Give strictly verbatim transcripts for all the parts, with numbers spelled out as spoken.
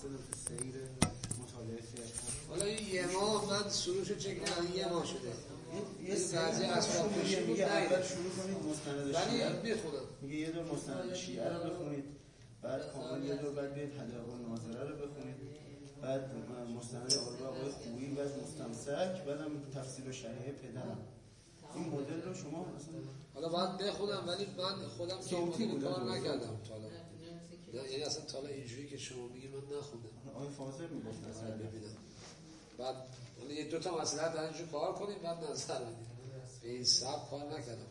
مقصد سیر مطالعه فقه. حالا این یه ماه من سروش چک کردم یه ماه شده. یه بعضی اسباب پیشی بود اول شروع کنید مستند شیعه ولی بخونم. میگه یه دور مستند شیعه رو بخونید، بعد کامل یه دور بعد بیاید حدائق الناظره رو بخونید، بعد مستند آقای خویی و مستمسک، بعدم تفسیر و شریحه پدرم. این مدل رو شما مثلا حالا باید بخونم ولی من خودم که این مدل کار نکردم تا حالا. یعنی اصلا تا حالا اینجوری که شما میگی من نخوندم. آقای فاضل میگفت نظر ببینم. بعد حالا یه دو تا مسئله در اینجور کار کنیم بعد نظر بدیم. به این سبک کار نکردم.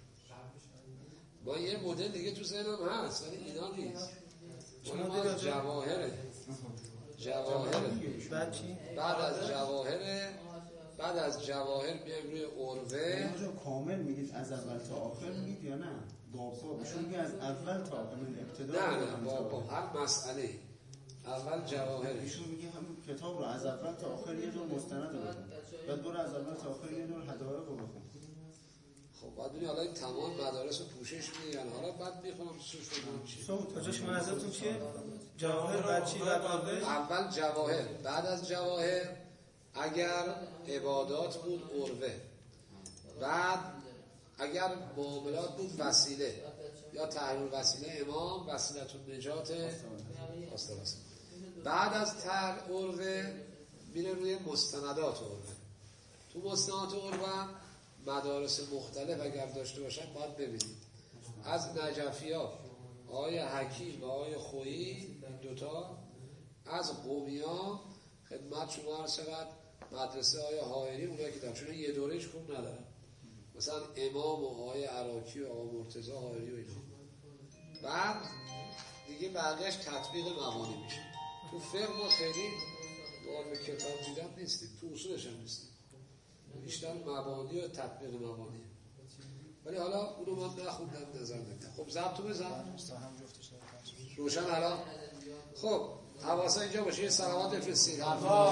با یه مدل دیگه تو ذهنم هست ولی اینا نیست. ما جواهره. جواهره. بعد چی؟ بعد از جواهره بعد از جواهر میایم روی عروه. اینجا کامل میگید از اول تا آخر میگید یا نه؟ بابا بهشون میگه از اول تا آخر من ابتدا. نه نه بابا هر مسئله اول جواهر ایشون میگه همون کتاب رو از اول تا آخر یه دور مستند رو بخون، بعد برو از اول تا آخر یه دور حدائق رو بخون. خب بعد ببین حالا این تمام مدارس رو پوشش میدن، حالا بعد میخونم سوش بگم چی. کجاش منظورتون چیه؟ جواهر بعد چی بعد عروه؟ اول جواهر، بعد از جواهر اگر عبادات بود عروه، بعد اگر معاملات بود وسیله یا تحریر وسیله امام وسیلت النجات آسترس. بعد از تر عروه میره روی مستندات عروه. تو مستندات عروه مدارس مختلف اگر داشته باشن باید ببینید. از نجفی ها آقای حکیم و آقای خویی این دوتا، از قومی ها خدمت شما عرض شود مدرسه آقای حائری اونایی که دارن، چون یه دورهش خوب ندارن، مثلا امام و آقای عراقی و آقای مرتضی حائری و اینا. بعد دیگه بقیهش تطبیق مبانی میشه. تو فقه ما خیلی وارد کتاب دیدن نیستیم، تو اصولش هم نیستیم، بیشتر مبانی و تطبیق مبانی. ولی حالا اونو من نخوندم نظر نمیدم. خب ضبطو بزن روشن الان. خب حواسا اینجا باشه. یه سلامات بفرستید.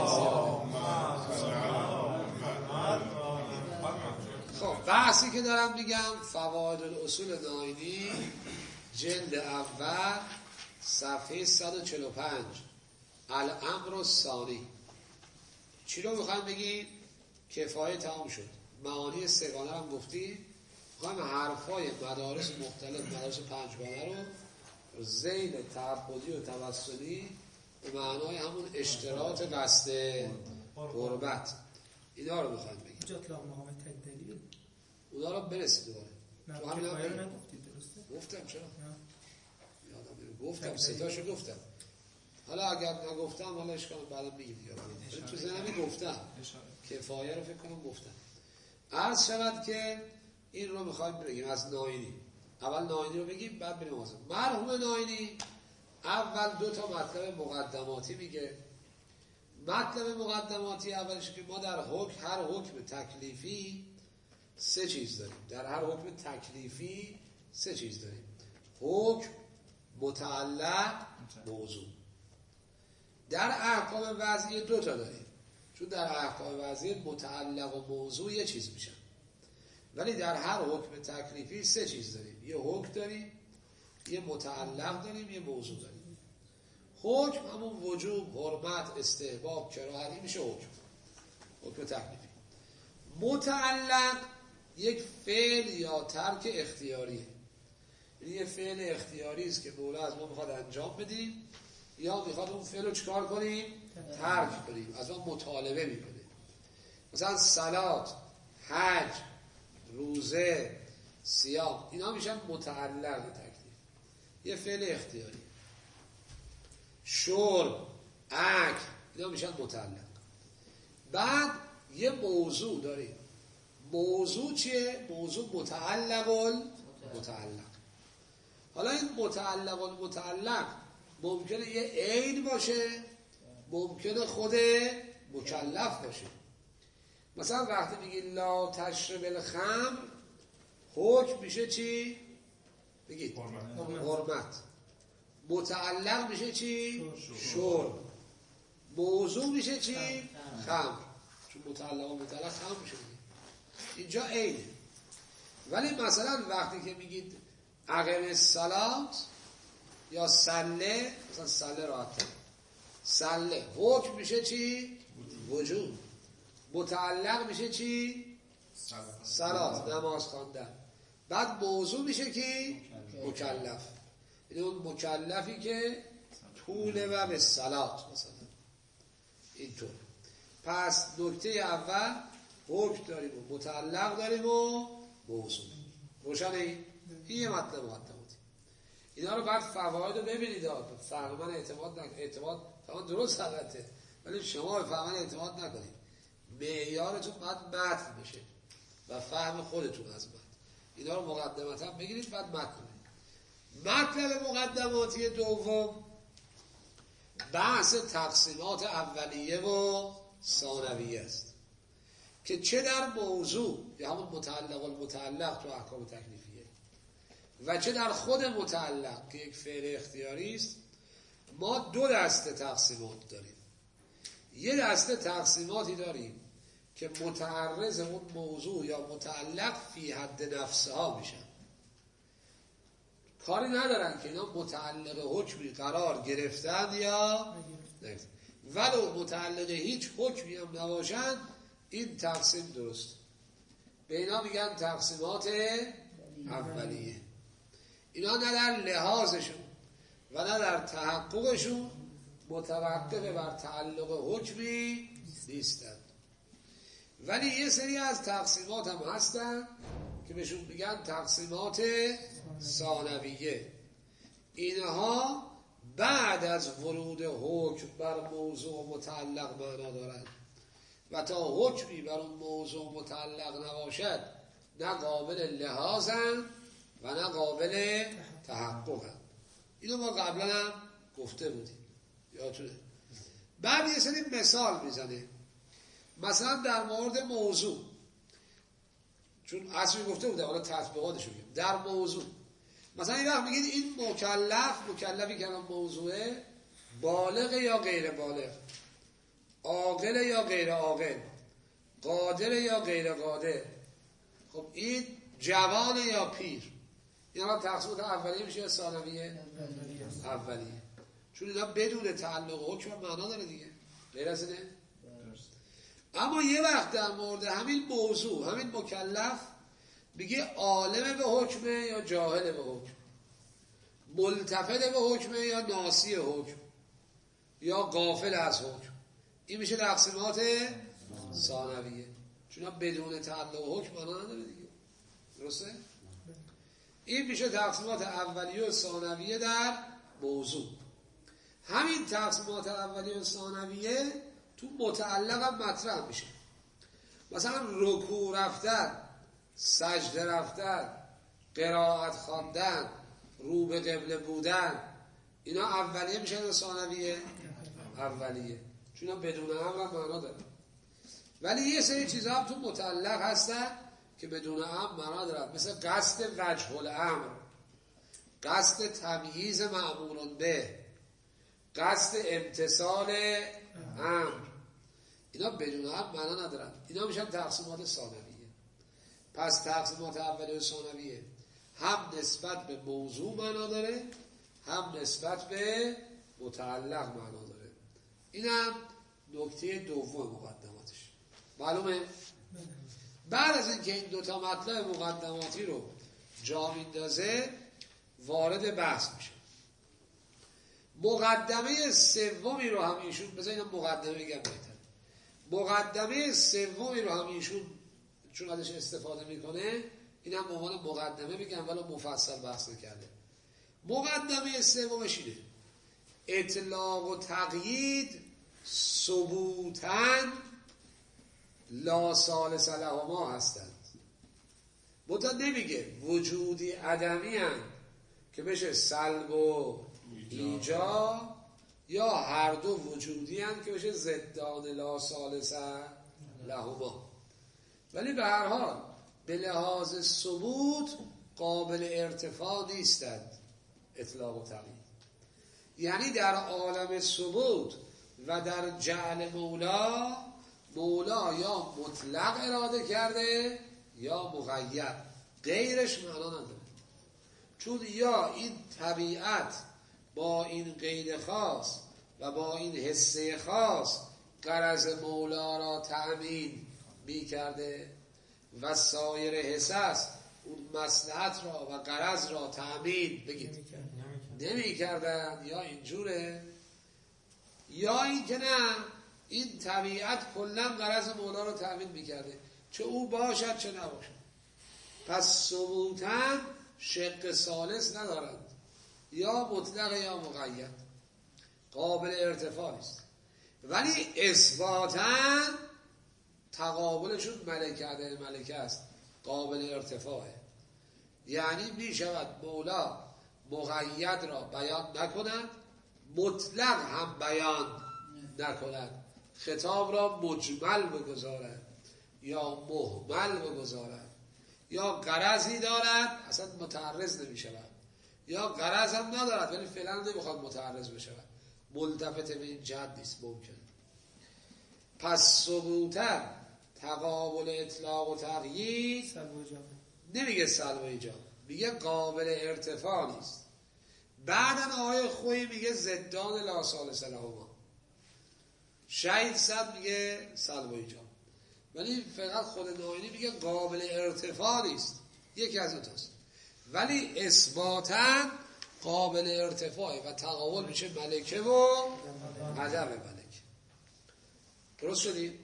خب بحثی که دارم میگم فواید الاصول ناینی جلد اول صفحه صد و چهل و پنج الامر الثانی. چی رو میخوایم بگیم؟ کفایه تمام شد. معانی سگانه هم گفتیم. میخوایم حرفای مدارس مختلف مدارس پنجگانه رو ذیل تعبدی و توسلی به معنای همون اشتراط قصد قربت اینا رو میخوایم بگیم. اینجا اطلاق مقام تدلیل اونا رو برسید دوباره. نه تو همین کفایه رو نگفتید درسته؟ گفتم چرا؟ نه یادم گفتم ستاشو گفتم. حالا اگر نگفتم حالا اشکال بعدا میگیم دیگه. تو ذهنم گفتم. کفایه رو فکر کنم گفتم. عرض شود که این رو میخوایم بگیم از ناینی. اول ناینی رو بگیم بعد بریم واسه مرحوم ناینی. اول دو تا مطلب مقدماتی میگه. مطلب مقدماتی اولش که ما در حکم هر حکم تکلیفی سه چیز داریم. در هر حکم تکلیفی سه چیز داریم. حکم، متعلق، موضوع. در احکام وضعی دو تا داریم. چون در احکام وضعی متعلق و موضوع یه چیز میشن. ولی در هر حکم تکلیفی سه چیز داریم. یه حکم داریم، یه متعلق داریم، یه موضوع داریم. حکم همون وجوب، حرمت، استحباب، کراهت میشه حکم. حکم تکلیفی. متعلق یک فعل یا ترک اختیاریه. یعنی یه فعل اختیاری است که مولا از ما میخواد انجام بدیم یا میخواد اون فعل رو چکار کنیم؟ ترک کنیم. از ما مطالبه میکنه. مثلا صلات، حج، روزه، صیام اینا میشن متعلق تکلیف. یه فعل اختیاری. شرب، اکل اینا میشن متعلق. بعد یه موضوع داریم. موضوع چیه؟ موضوع متعلق متعلق. حالا این متعلق متعلق ممکنه یه عین باشه، ممکنه خود مکلف باشه. مثلا وقتی میگی لا تشرب الخمر حکم میشه چی؟ بگید حرمت. متعلق میشه چی؟ شرب. موضوع میشه چی؟ خمر. چون متعلق و متعلق خمر میشه. اینجا عینه. ولی مثلا وقتی که میگید اقیم الصلاة یا صله، مثلا صله راحت تر، سله. حکم میشه چی؟ وجود. متعلق میشه چی؟ صلات، نماز خواندن. بعد موضوع میشه کی؟ مکلف. این اون مکلفی که طول و به صلات مثلا اینطور. پس نکته اول حکم داریم و متعلق داریم و موضوع. روشنه این؟ این یه مطلب مقدماتی. اینا رو بعد فواید رو ببینید. فهم من اعتماد نکنید. اعتماد فهم درست البته، ولی شما به فهم من اعتماد نکنید. معیارتون باید متن بشه و فهم خودتون از متن. اینا رو مقدمتا بگیرید بعد متن بگیرید. مطلب مقدماتی دوم بحث تقسیمات اولیه و ثانویه است که چه در موضوع یا همون متعلق المتعلق تو احکام تکلیفیه و چه در خود متعلق که یک فعل اختیاری است، ما دو دسته تقسیمات داریم. یه دسته تقسیماتی داریم که متعرض اون موضوع یا متعلق فی حد نفسها میشن، کاری ندارن که اینا متعلق حکمی قرار گرفتن یا نگرفتن، ولو متعلق هیچ حکمی هم نباشن. این تقسیم درست، به اینا میگن تقسیمات اولیه. اینا نه در لحاظشون و نه در تحققشون متوقف بر تعلق حکمی نیستند. ولی یه سری از تقسیمات هم هستن که بهشون میگن تقسیمات ثانویه. اینها بعد از ورود حکم بر موضوع متعلق معنا دارند و تا حکمی بر اون موضوع متعلق نباشد نه قابل لحاظن و نه قابل تحققن. اینو ما قبلا هم گفته بودیم، یادتونه. بعد یه سری مثال میزنه، مثلا در مورد موضوع، چون اصلی گفته بوده حالا تطبیقاتشو میگم. در موضوع مثلا این وقت میگید این مکلف، مکلفی که الان موضوعه، بالغ یا غیر بالغ، عاقل یا غیر عاقل، قادر یا غیر قادر. خب این جوان یا پیر. این الان تقسیمات اولیه میشه یا ثانویه؟ اولیه. چون اینا بدون تعلق حکم معنا داره دیگه، غیر از اینه. اما یه وقت در مورد همین موضوع، همین مکلف، میگه عالم به حکمه یا جاهل به حکم، ملتفت به حکمه یا ناسی حکم یا غافل از حکم. این میشه تقسیمات ثانویه، چون بدون تعلق حکم معنا نداره دیگه، درسته؟ این میشه تقسیمات اولیه و ثانویه در موضوع. همین تقسیمات اولیه و ثانویه تو متعلق هم مطرح میشه. مثلا رکوع رفتن، سجده رفتن، قرائت خواندن، رو به قبله بودن، اینا اولیه میشه یا ثانویه؟ اولیه، چون بدون امر هم معنا داره. ولی یه سری چیزا هم تو متعلق هستن که بدون امر معنا داره، مثل قصد وجه الامر، قصد تمییز مأمور به، قصد امتثال امر. اینا بدون امر معنا ندارن. اینا میشن تقسیمات ثانویه. پس تقسیمات اولیه و ثانویه هم نسبت به موضوع معنا داره، هم نسبت به متعلق معنا داره. اینم نکته دوم مقدماتش. معلومه؟ بعد از اینکه این دوتا مطلب مقدماتی رو جا میندازه، وارد بحث میشه. مقدمه سومی رو هم ایشون، بذار اینم مقدمه بگم بهتر، مقدمه سومی رو هم ایشون چون ازش استفاده میکنه، اینم به عنوان مقدمه بگم ولی مفصل بحث نکرده. مقدمه سومش اینه: اطلاق و تقیید ثبوتاً لا ثالث لهما هستند. بودا نمیگه وجودی عدمی هست که بشه سلب و ایجاب، یا هر دو وجودی هست که بشه ضدان لا ثالث لهما. ولی به هر حال به لحاظ ثبوت قابل ارتفاع نیستند اطلاق و تقیید. یعنی در عالم ثبوت و در جعل مولا، مولا یا مطلق اراده کرده یا مقید، غیرش معنا نداره. چون یا این طبیعت با این قید خاص و با این حسه خاص غرض مولا را تأمین می کرده و سایر حسس اون مصلحت را و غرض را تأمین بگید نمی کردن. یا اینجوره یا این که نه این طبیعت کلا غرض مولا را تأمین می کرده، چه او باشد چه نباشد. پس ثبوتاً شق ثالث ندارند، یا مطلق یا مقید، قابل ارتفاع است. ولی اثباتاً تقابلشون ملکه عدد ملکه است، قابل ارتفاعه. یعنی می شود مولا مقید را بیان نکند، مطلق هم بیان نکند، خطاب را مجمل بگذارد یا مهمل بگذارد، یا غرضی دارد اصلا متعرض نمی شود، یا غرض هم ندارد ولی فعلا نمیخواد متعرض بشود، ملتفت به این جهت نیست ممکن. پس ثبوتا تقابل اطلاق و تغییر نمیگه سلب و ایجاب، میگه قابل ارتفاع نیست. بعدن آیه خویی میگه زدان لا ثالث لهما، شهید صد میگه سلب و ایجاب، ولی فقط خود ناینی میگه قابل ارتفاع نیست، یکی از دوتاست. ولی اثباتا قابل ارتفاعه و تقابل میشه ملکه و عدم ملکه. درست شدیم؟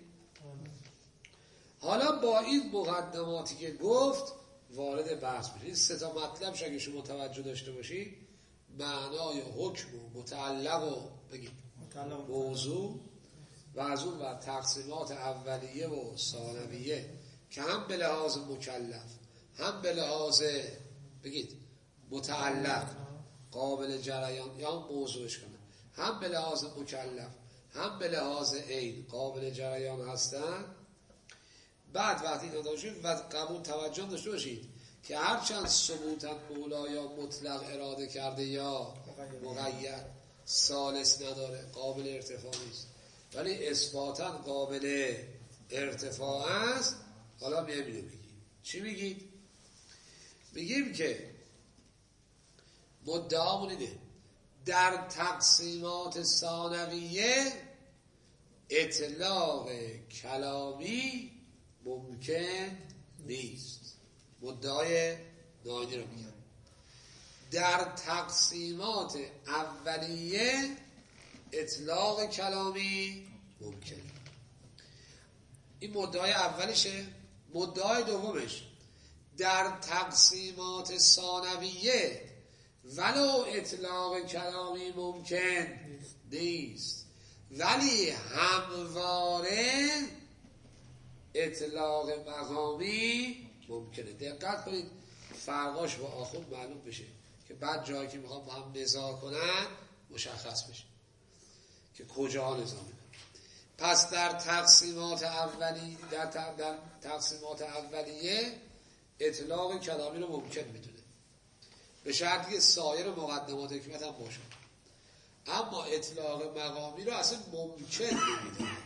حالا با این مقدماتی که گفت وارد بحث میشه. این سه تا مطلب اگه شما توجه داشته باشید، معنای حکم و متعلق و بگید موضوع و از اون بر تقسیمات اولیه و ثانویه که هم به لحاظ مکلف هم به لحاظ بگید متعلق قابل جریان یا موضوعش کنه، هم به لحاظ مکلف هم به لحاظ عین قابل جریان هستن. بعد وقتی داشتید و قبول توجه داشته باشید که هرچند ثبوتاً مولا یا مطلق اراده کرده یا مقید ثالث نداره، قابل ارتفاع نیست، ولی اثباتاً قابل ارتفاع است. حالا میایم اینو بگیم. چی میگید؟ میگیم که مدعامون اینه در تقسیمات ثانویه اطلاق کلامی ممکن نیست. مدعای ناینی رو میگم. در تقسیمات اولیه اطلاق کلامی ممکن. این مدعای اولیشه. مدعای دومش در تقسیمات ثانویه ولو اطلاق کلامی ممکن نیست، ولی همواره اطلاق مقامی ممکنه. دقت کنید فرقاش با آخوند معلوم بشه که بعد جایی که میخوام با هم نزاع کنن مشخص بشه که کجا نزاع میکنن. پس در تقسیمات اولی در, در تقسیمات اولیه اطلاق کلامی رو ممکن میدونه به شرطی که سایر مقدمات حکمت هم باشه، اما اطلاق مقامی رو اصلا ممکن نمیدونه.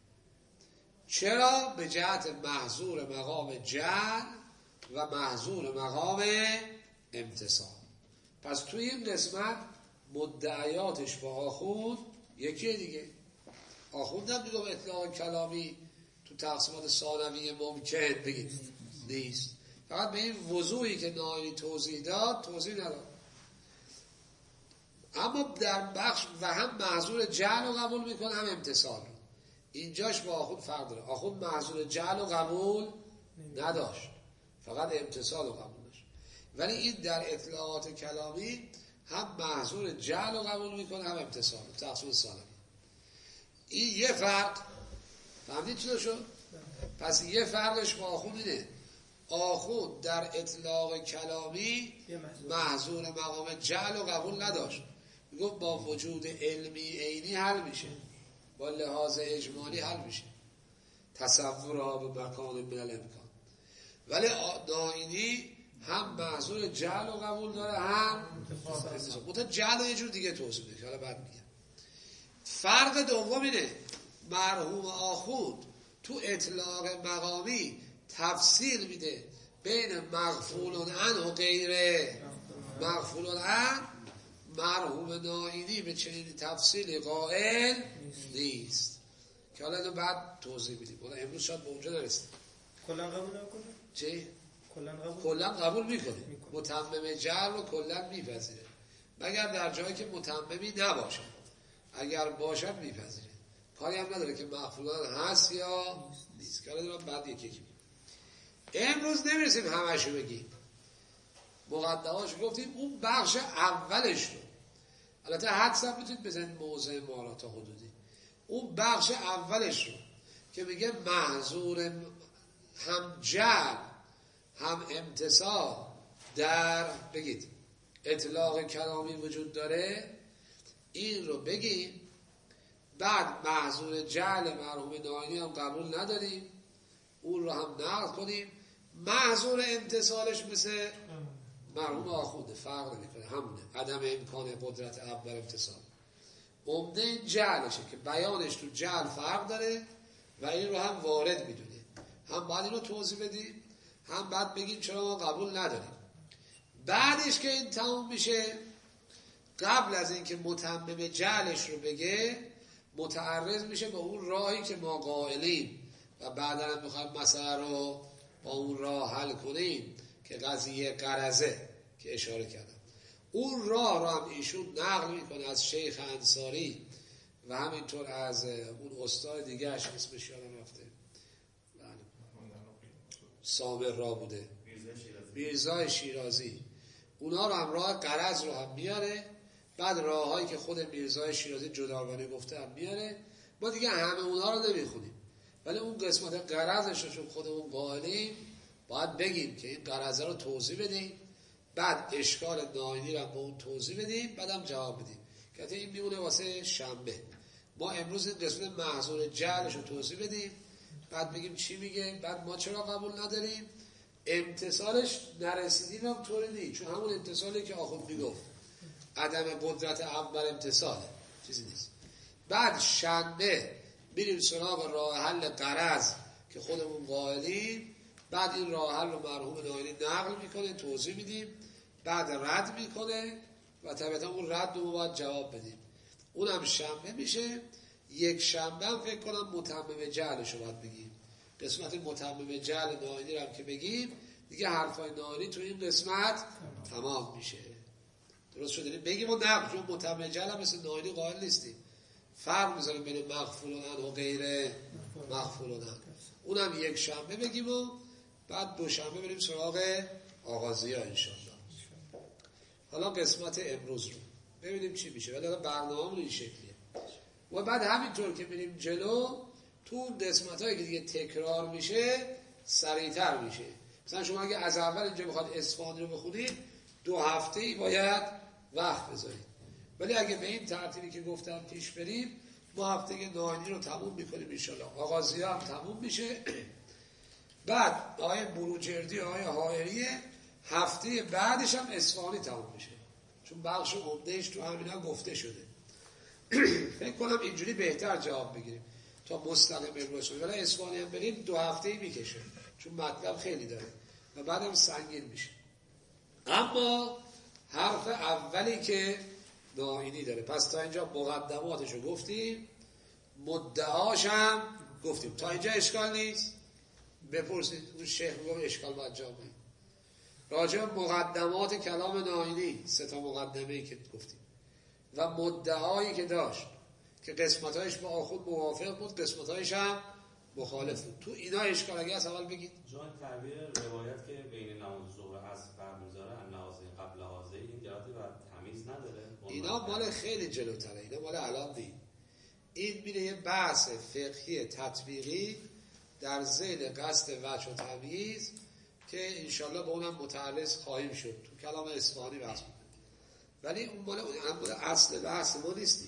چرا؟ به جهت محظور مقام جعل و محظور مقام امتصال. پس توی این قسمت مدعیاتش با آخوند یکی دیگه. آخوند هم دیگه اطلاق کلامی تو تقسیمات ثانویه ممکن بگید نیست، فقط به این وضوحی که ناینی توضیح داد توضیح نداد. اما در بخش و هم محظور جعل رو قبول میکنه هم امتصال رو. اینجاش با آخوند فرق داره. آخوند محظور جعل رو قبول نداشت، فقط امتصال رو قبول داشت، ولی این در اطلاعات کلامی هم محظور جعل رو قبول میکنه هم امتصال رو. تقسیم ثانوی این یه فرق. فهمدید چی شد؟ پس یه فرقش با آخوند اینه، آخوند در اطلاق کلامی محظور مقام جعل رو قبول نداشت، میگفت با وجود علمی عینی حل میشه، با لحاظ اجمالی حل میشه، تصورها به مکان من الامکان. ولی ناینی هم محظور جعل رو قبول داره هم متأ جعل رو یه جور دیگه توضیح میده، حالا بعد میگم. فرق دوم اینه، مرحوم آخوند تو اطلاق مقامی تفصیل میده بین مغفول عنه و غیر مغفول عنه. مرحوم ناینی به چنین تفصیل قائل نیست که حالا اینو بعد توضیح میدیم. حالا امروز شاید به اونجا نرسیم. کلا قبول نکنه؟ چی؟ کلا قبول کلا قبول میکنه. متمم جعل رو کلا میپذیره مگر در جایی که متممی نباشه. اگر باشد میپذیره. کاری هم نداره که مغفولان هست یا نیست. که حالا دارم بعد یکی یکی امروز نمیرسیم همشو بگیم. مقدمه‌اش گفتیم اون بخش اولش رو البته حدس هم میتونید بزنید موضع ما را تا حدودی. اون بخش اولش رو که میگه محظور هم جعل هم امتصال در بگید اطلاق کلامی وجود داره این رو بگیم. بعد محظور جعل مرحوم ناینی هم قبول نداریم اون رو هم نقل کنیم. محظور امتصالش مثل مرحوم آخونده فرق نمیکنه همونه عدم امکان قدرت اول امتصال. عمده این جعلشه که بیانش تو جعل فرق داره و این رو هم وارد میدونه. هم باید این رو توضیح بدیم هم بعد بگیم چرا ما قبول نداریم. بعدش که این تموم میشه قبل از اینکه متمم جعلش رو بگه متعرض میشه به اون راهی که ما قائلیم و بعدا هم میخوایم مسئله رو با اون راه حل کنیم که قضیه قرضه که اشاره کردم. اون راه رو هم ایشون نقل میکنه از شیخ انصاری و همینطور از اون استاد دیگهش اسمش یادم رفته سامر را بوده میرزای شیرازی. اونا رو هم راه قرض رو هم میاره. بعد راه هایی که خود میرزای شیرازی جداگانه گفته هم میاره. ما دیگه همه اونا رو نمیخونیم ولی اون قسمت قرضش رو چون خودمون قائلیم باید بگیم که این قرضه رو توضیح بدیم. بعد اشکال ناینی رو به اون توضیح بدیم بعدم جواب بدیم که این میمونه واسه شنبه. ما امروز این قسمت محظور جعلش رو توضیح بدیم بعد بگیم چی میگه. بعد ما چرا قبول نداریم امتصالش نرسیدیم هم طوری نیست چون همون امتصالی که آخوند میگفت عدم قدرت اول امتصاله چیزی نیست. بعد شنبه میریم سراغ راه حل قرض که خودمون قائلیم. بعد این راه حل رو مرحوم ناینی نقل میکنه توضیح میدیم بعد رد میکنه و طبعا اون رد رو باید جواب بدیم. اونم شنبه میشه. یک شنبه هم فکر کنم متمم جعلش رو باید بگیم. قسمت متمم جعل ناینی رو هم که بگیم دیگه حرفای ناینی تو این قسمت تمام میشه. درست شده؟ بگیم و نقل چون متمم جعل هم مثل ناینی قائل نیستیم. فرق میذاریم بین مغفولان و غیر مغفولان. اونم یک شنبه بگیم و بعد دو شنبه بریم سراغ آغازی ها انشاءالله. حالا قسمت امروز رو ببینیم چی میشه. ولی حالا برنامه این شکلیه و بعد همینطور که بریم جلو تو قسمت هایی که دیگه تکرار میشه سریعتر میشه. مثلا شما اگه از اول اینجا بخواد اصفهانی رو بخونید دو هفته ای باید وقت بذارید. ولی اگه به این ترتیبی که گفتم پیش بریم ما هفته ناینی رو تموم میکنیم انشاءالله. آغازی ها هم تموم میشه. بعد آیه بروجردی آیه حائریه هفته بعدش هم اصفهانی تموم میشه چون بخش عمدهش تو همینا گفته شده. فکر کنم اینجوری بهتر جواب بگیریم تا مستقیم امروز. ولی اصفهانی هم بریم دو هفته ای میکشه چون مطلب خیلی داره و بعدم سنگین میشه. اما حرف اولی که ناینی داره پس تا اینجا مقدماتشو گفتیم مدعاش هم گفتیم. تا اینجا اشکال نیست. بپرسید اون شیخ میگم اشکال باید جواب بدید. راجع مقدمات کلام ناینی سه تا مقدمه‌ای که گفتیم و مدعایی که داشت که قسمتایش با آخوند موافق بود قسمتایش هم مخالف بود. تو اینا اشکال اگه از اول بگید. جان تعبیر روایت که بین نماز ظهر و عصر فرق میذاره نماز قبل حاضر این جهاتی و تمیز نداره. اینا مال خیلی جلوتره. اینا مال الان نیست. این میره یه بحث فقهی تطبیقی در ذیل قصد وجه و تمییز که انشالله به اونم متعرض خواهیم شد. تو کلام اصفهانی بحث میکنه ولی اون مال اون اصل بحث ما نیستی.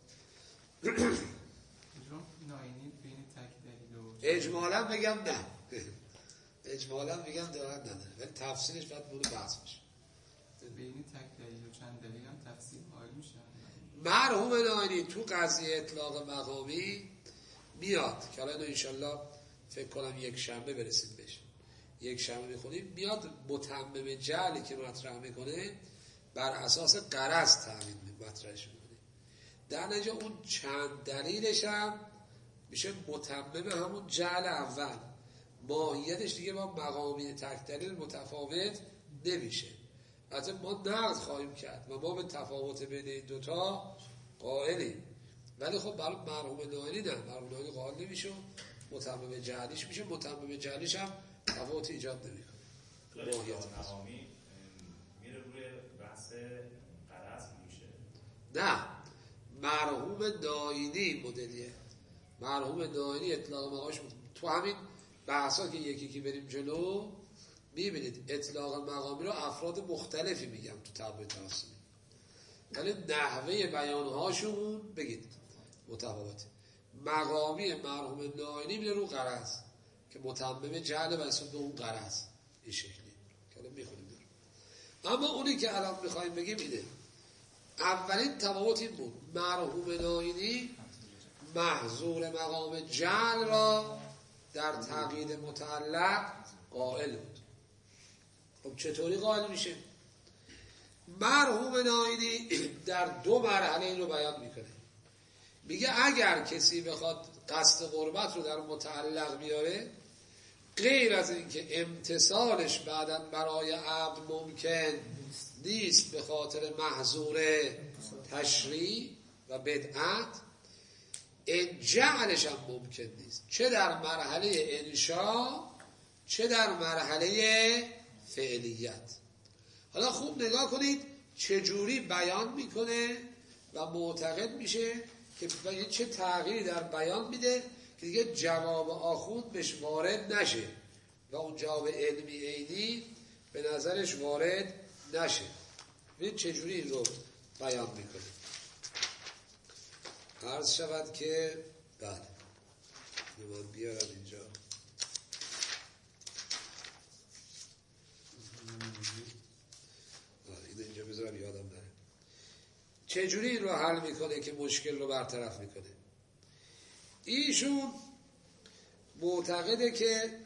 اجمالا بگم نه اجمالا بگم دارن نداره ولی تفصیلش باید مورد بحث بشه. بین تک دلیل و چند دلیل هم تفصیل قائل میشه. مرحوم ناینی تو قضیه اطلاق مقامی میاد که حالا انشالله فکر کنم یک شنبه برسیم بهش. یک شنبه میخونیم میاد متمم جعلی که مطرح میکنه بر اساس غرض تعیین مطرحش میکنه. در نتیجه اون چند دلیلش هم میشه متمم همون جعل اول، ماهیتش دیگه با مقامی تک دلیل متفاوت نمیشه. البته ما نقد خواهیم کرد و ما به تفاوت بین این دوتا قائلیم، ولی خب برای مرحوم نائینی نه، مرحوم نائینی قائل نمیشه، متمم جعلیش میشه. متمم جعلیش هم تفاوت ایجاد نمیکنه. ماهیت مقامی میره روی بحث غرض میشه. نه، مرحوم نائینی مدلیه. مرحوم نائینی اطلاق مقامش تو همین بحثا که یکی که بریم جلو میبینید اطلاق مقامی رو افراد مختلفی میگم تو تابع تقسیمی، ولی نحوه بیانهاشون بگید متفاوته. مقامی مرحوم نائینی میره رو غرض که متمم جعل و اسم به اون غرض این شکلی که الان میخونیم داره. اما اونی که الان میخوایم بگیم اینه، اولین تفاوت این بود، مرحوم نائینی محظور مقام جعل را در تقیید متعلق قائل بود. خب چطوری قائل میشه؟ مرحوم نائینی در دو مرحله این رو بیان میکنه. میگه اگر کسی بخواد قصد قربت رو در متعلق بیاره، غیر از اینکه امتصالش بعداً برای عبد ممکن نیست به خاطر محظور تشریع و بدعت، جعلش هم ممکن نیست، چه در مرحله انشاء چه در مرحله فعلیت. حالا خوب نگاه کنید چجوری بیان میکنه و معتقد میشه که چه تغییری در بیان میده که دیگه جواب آخوند بهش وارد نشه و اون جواب علمی عینی به نظرش وارد نشه. ببین چجوری این رو بیان میکنه. عرض شود که بله من بیارم اینجا. این اینجا بذارم یادم نره. چجوری این رو حل میکنه که مشکل رو برطرف میکنه؟ ایشون معتقده که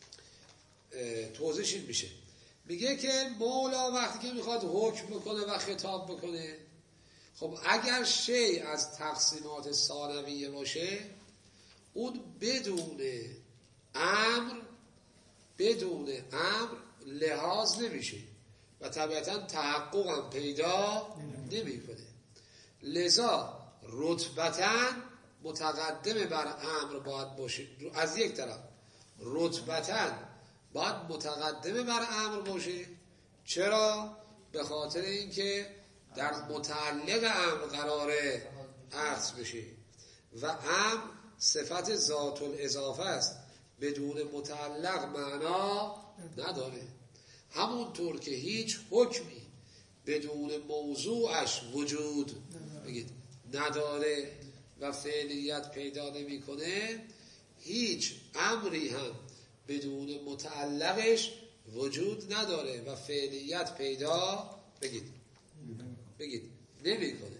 توضیحش این میشه، میگه که مولا وقتی که میخواد حکم بکنه و خطاب بکنه، خب اگر شی از تقسیمات ثانویه باشه، اون بدون امر بدون امر لحاظ نمیشه و طبیعتا تحقق هم پیدا نمی کنه. لذا رتبتا متقدم بر امر باید باشه. از یک طرف رتبتا باید متقدم بر امر باشه. چرا؟ به خاطر اینکه در متعلق امر قراره عرض بشه و امر صفت ذات الاضافه است، بدون متعلق معنا نداره. همونطور که هیچ حکمی بدون موضوعش وجود بگید نداره و فعلیت پیدا نمیکنه، هیچ امری هم بدون متعلقش وجود نداره و فعلیت پیدا بگید بگید نمیکنه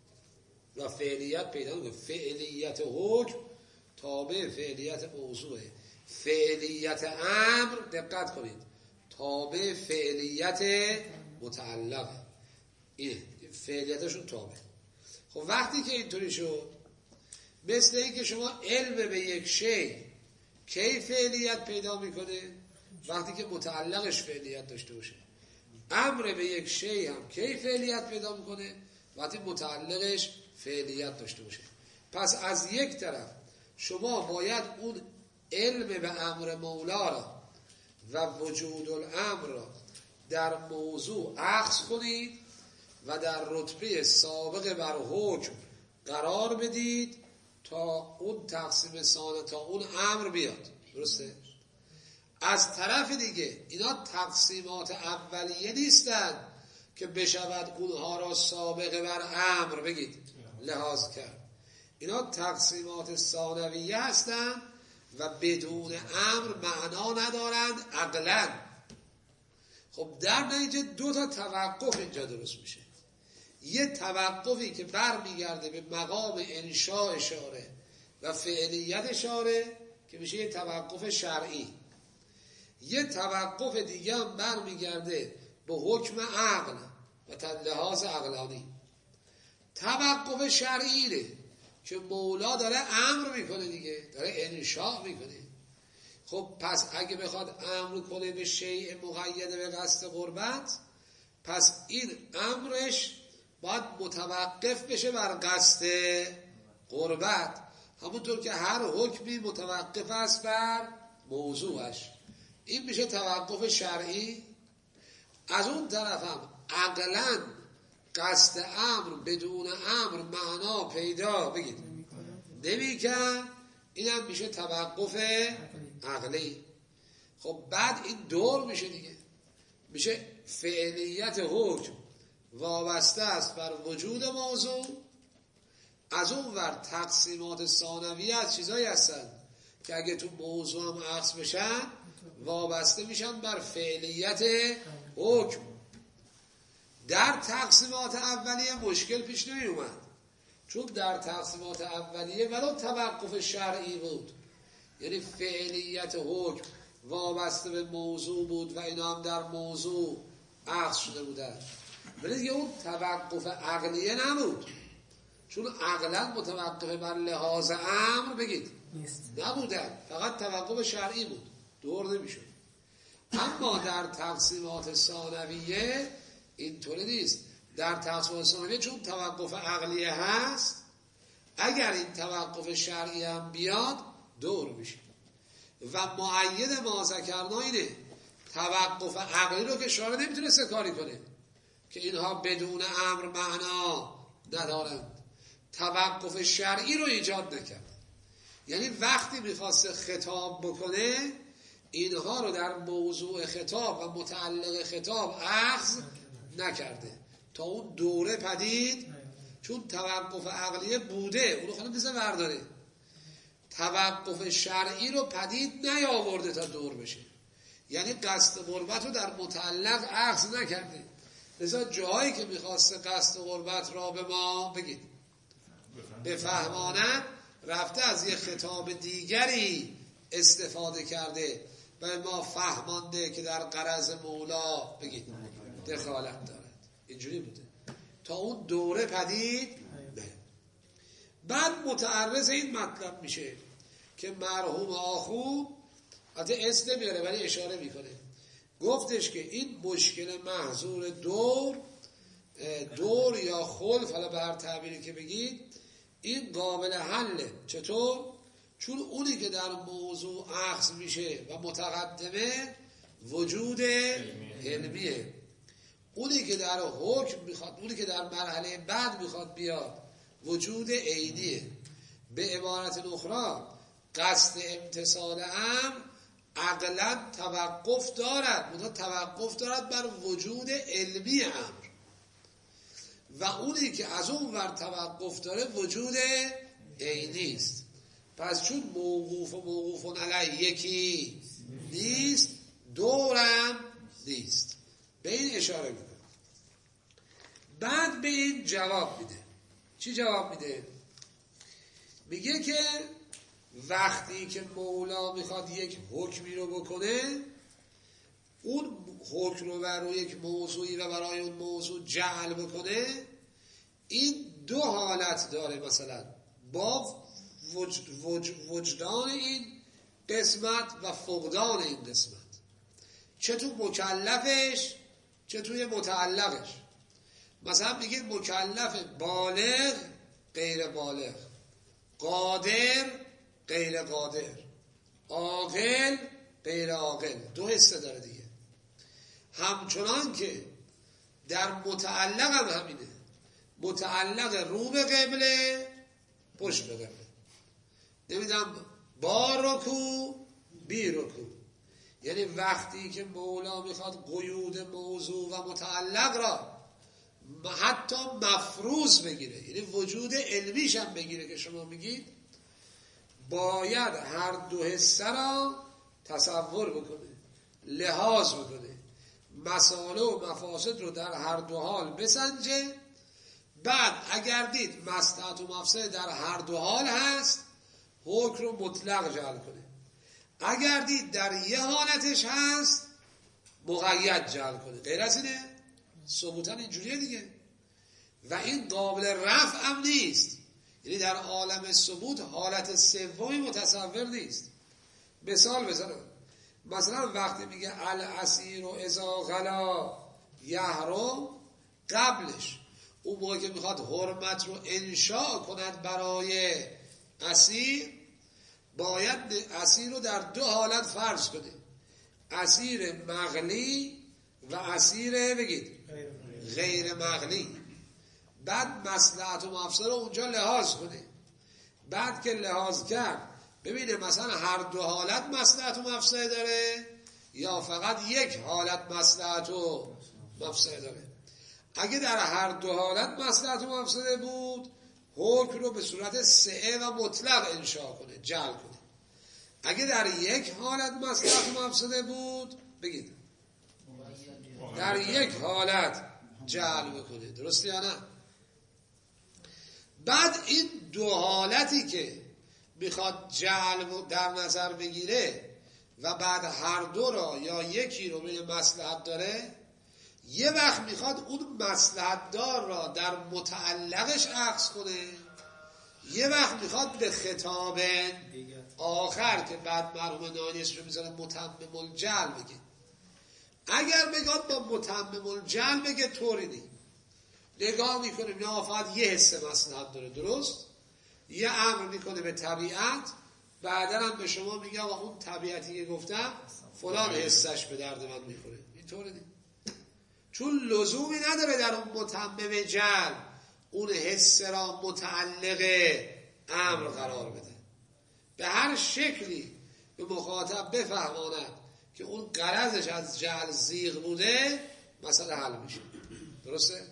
و فعلیت پیدا نمیکنه. فعلیت حکم تابع فعلیت موضوعه، فعلیت امر دقت کنید تابع فعلیت متعلقه، این فعلیتشون تابع. خب وقتی که اینطوری شد، مثل این که شما علم به یک شی کی فعلیت پیدا میکنه؟ وقتی که متعلقش فعلیت داشته باشه. امر به یک شی هم کی فعلیت پیدا میکنه؟ وقتی متعلقش فعلیت داشته باشه. پس از یک طرف شما باید اون علم به امر مولا را و وجود الامر را در موضوع اخذ کنید و در رتبه سابق بر حکم قرار بدید تا اون تقسیم ثانیه، تا اون امر بیاد. درسته؟ از طرف دیگه اینا تقسیمات اولیه نیستن که بشود اونها را سابقه بر امر بگید لحاظ کرد. اینا تقسیمات ثانویه هستن و بدون امر معنا ندارند عقلاً. خب در نتیجه دو تا توقف اینجا درست میشه. یه توقفی که برمیگرده به مقام انشاء اشاره و فعلیت اشاره که میشه یه توقف شرعی. یه توقف دیگه هم برمیگرده به حکم عقل و لحاظ عقلانی. توقف شرعیه که مولا داره امر میکنه دیگه، داره انشاء میکنه. خب پس اگه بخواد امر کنه به شیء مقید به قصد قربت، پس این امرش باید متوقف بشه بر قصد قربت، همونطور که هر حکمی متوقف است بر موضوعش. این میشه توقف شرعی. از اون طرف هم عقلاً قصد امر بدون امر معنا پیدا بگید نمی کن، این هم میشه توقف عقلی. خب بعد این دور میشه دیگه، میشه فعلیت حکم وابسته است بر وجود موضوع، از اون ور تقسیمات ثانویه از چیزایی هستن که اگه تو موضوع هم عکس بشن وابسته میشن بر فعلیت حکم. در تقسیمات اولیه مشکل پیش نمی اومد، چون در تقسیمات اولیه ولو توقف شرعی بود، یعنی فعلیت حکم وابسته به موضوع بود و اینا هم در موضوع عکس شده بودن، ولی دیگه اون توقف عقلیه نبود، چون عقلا متوقف بر لحاظ امر بگید نبودن، فقط توقف شرعی بود، دور نمیشد. اما در تقسیمات ثانویه اینطوری نیست. در تقسیمات ثانویه چون توقف عقلیه هست، اگر این توقف شرعی هم بیاد دور میشه. و مؤید ما ذکرنا اینه، توقف عقلی رو که شارع نمیتونسته کاری کنه که اینها بدون امر معنا ندارند، توقف شرعی رو ایجاد نکرد. یعنی وقتی میخواسته خطاب بکنه اینها رو در موضوع خطاب و متعلق خطاب اخذ نکرده تا اون دوره پدید، چون توقف عقلیه بوده اونو خواهد دیزه برداره، توقف شرعی رو پدید نیاورده تا دور بشه، یعنی قصد قربت رو در متعلق اخذ نکرده. لذا جایی که میخواسته قصد قربت را به ما بگید بفهمانند، رفته از یه خطاب دیگری استفاده کرده و ما فهمانده که در غرض مولا بگید دخالت دارد. اینجوری بوده تا اون دوره پدید نه. بعد متعرض این مطلب میشه که مرحوم آخو حتی اسم نمیاره ولی اشاره میکنه، گفتش که این مشکل محظور دور دور یا خلف، حالا به هر تعبیری که بگید، این قابل حله. چطور؟ چون اونی که در موضوع اخذ میشه و متقدمه وجود علمیه، اونی که در حکم میخواد، اونی که در مرحله بعد میخواد بیاد وجود عینیه. به عبارت اخرى قصد امتصال امر عقلا توقف دارد، منتها توقف دارد بر وجود علمی امر، و اونی که از اون ور توقف داره وجود عینی است. پس چون موقوف و موقوفون علیه یکی نیست، دورم نیست. به این اشاره میکنه. بعد به این جواب میده. چی جواب میده؟ میگه که وقتی که مولا میخواد یک حکمی رو بکنه، اون حکم رو برای یک موضوعی و برای اون موضوع جعل بکنه، این دو حالت داره. مثلا با وجد وجد وجدان این قسمت و فقدان این قسمت، چه تو مکلفش چه توی متعلقش. مثلا میگید مکلف بالغ غیر بالغ، قادر غیر قادر، عاقل غیر عاقل، دو حصه داره دیگه. همچنان که در متعلق هم همینه، متعلق رو به قبله پشت به قبله، نمیدونم با رکوع بی رکوع. یعنی وقتی که مولا میخواد قیود موضوع و متعلق را حتی مفروض بگیره، یعنی وجود علمیش هم بگیره که شما میگید، باید هر دو حصه را تصور بکنه، لحاظ بکنه، مسائل و مفاسد رو در هر دو حال بسنجه. بعد اگر دید مصلحت و مفسد در هر دو حال هست، حکم رو مطلق جعل کنه. اگر دید در یه حالتش هست، مقید جعل کنه. غیر از اینه؟ ثبوتن اینجوریه دیگه. و این قابل رفع هم نیست، یعنی در عالم ثبوت حالت سومی متصور نیست. مثال بزنم، مثلا وقتی میگه الاسیر و اذا غلا یحرم، قبلش اون موقع که میخواد حرمت رو انشاء کند برای اسیر، باید اسیر رو در دو حالت فرض کنه، اسیر مغلی و اسیر بگید غیر مغلی. بعد مصلحت و مفسده رو اونجا لحاظ کنه. بعد که لحاظ کرد ببینه مثلا هر دو حالت مصلحت و مفسده داره یا فقط یک حالت مصلحت و مفسده داره. اگه در هر دو حالت مصلحت و مفسده بود، حکم رو به صورت سعه و مطلق انشاء کنه، جعل کنه. اگه در یک حالت مصلحت و مفسده بود، بگید در یک حالت جعل بکنه. درسته یا نه؟ بعد این دو حالتی که میخواد جعل در نظر بگیره و بعد هر دو را یا یکی رو به مصلحت داره، یه وقت میخواد اون مصلحت دار را در متعلقش عکس کنه، یه وقت میخواد به خطاب آخر که بعد مرحوم نانیس رو میذاره متمم الجعل بگه. اگر بگاد با متمم الجعل بگه طوری نی، نگاه میکنه نه فقط یه حس مصلحت داره، درست؟ یه امر میکنه به طبیعت، بعدا هم به شما میگه آقا اون طبیعتی که گفتم فلان حسش به درد من میخوره. اینطوری نی، چون لزومی نداره در اون متمم جعل اون حس را متعلق امر قرار بده. به هر شکلی به مخاطب بفهماند که اون غرضش از جعل زیغ بوده، مسئله حل میشه. درسته؟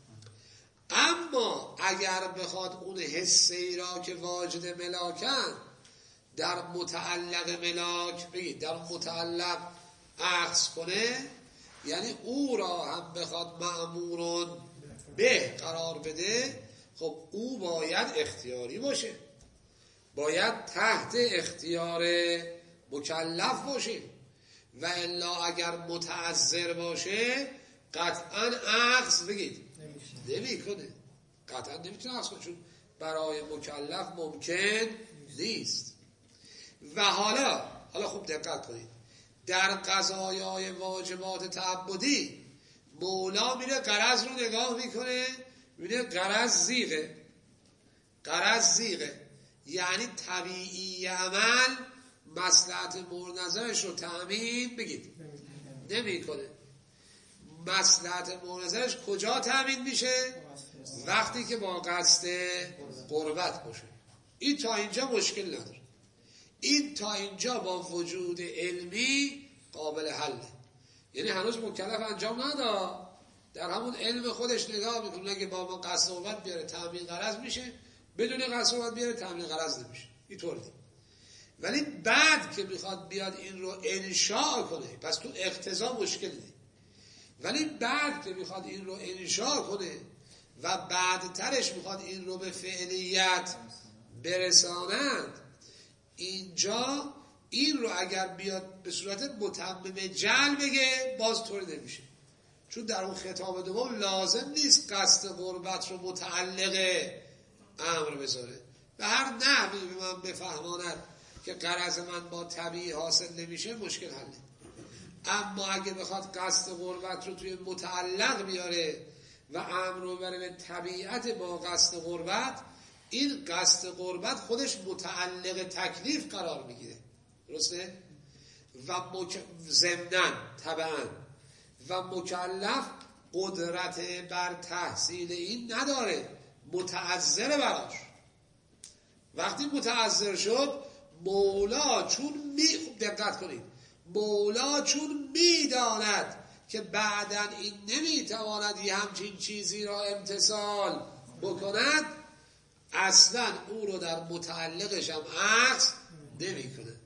اما اگر بخواد اون حسی را که واجد ملاکن در متعلق ملاک بگید در متعلق عکس کنه، یعنی او را هم بخواد مأمورون به قرار بده، خب او باید اختیاری باشه، باید تحت اختیار مکلف باشه، و الا اگر متعذر باشه قطعا عکس بگید نمی کنه، قطعا نمیتونه عکس کنه، چون برای مکلف ممکن نیست. و حالا حالا خوب دقت کنید، در قضایای واجبات تعبدی مولا میره غرض رو نگاه میکنه، میره غرض زیغه، غرض زیغه یعنی طبیعی عمل مصلحت مورد نظرش رو تأمین بگید نمی کنه. مصلحت مورد نظرش کجا تأمین میشه؟ وقتی که با قصد قربت باشه. این تا اینجا مشکل نداره، این تا اینجا با وجود علمی قابل حله، یعنی هنوز مکلف انجام نداد، در همون علم خودش نگاه میکنه، اگه با ما قصد قربت بیاره تأمین غرض میشه، بدون قصد قربت بیاره تأمین غرض نمیشه. اینطوری. ولی بعد که میخواد بیاد این رو انشاء کنه، پس تو اقتضا مشکل نیست، ولی بعد که میخواد این رو انشاء کنه و بعدترش میخواد این رو به فعلیت برساند، اینجا این رو اگر بیاد به صورت متمم جعل بگه باز طوری نمیشه، چون در اون خطاب دوم لازم نیست قصد قربت رو متعلق امر بذاره. به هر نحوی به من بفهماند که غرض من با طبیعی حاصل نمیشه، مشکل حله. اما اگه بخواد قصد قربت رو توی متعلق بیاره و امر رو بره به طبیعت با قصد قربت، این قصد قربت خودش متعلق تکلیف قرار میگیره، درسته؟ و مک... ضمناً طبعاً و مکلف قدرت بر تحصیل این نداره، متعذر براش. وقتی متعذر شد، مولا چون می دقت کنید مولا چون میداند که بعداً این نمیتواند یه همچین چیزی را امتثال بکند، اصلا او رو در متعلقش هم عکس نمی کند.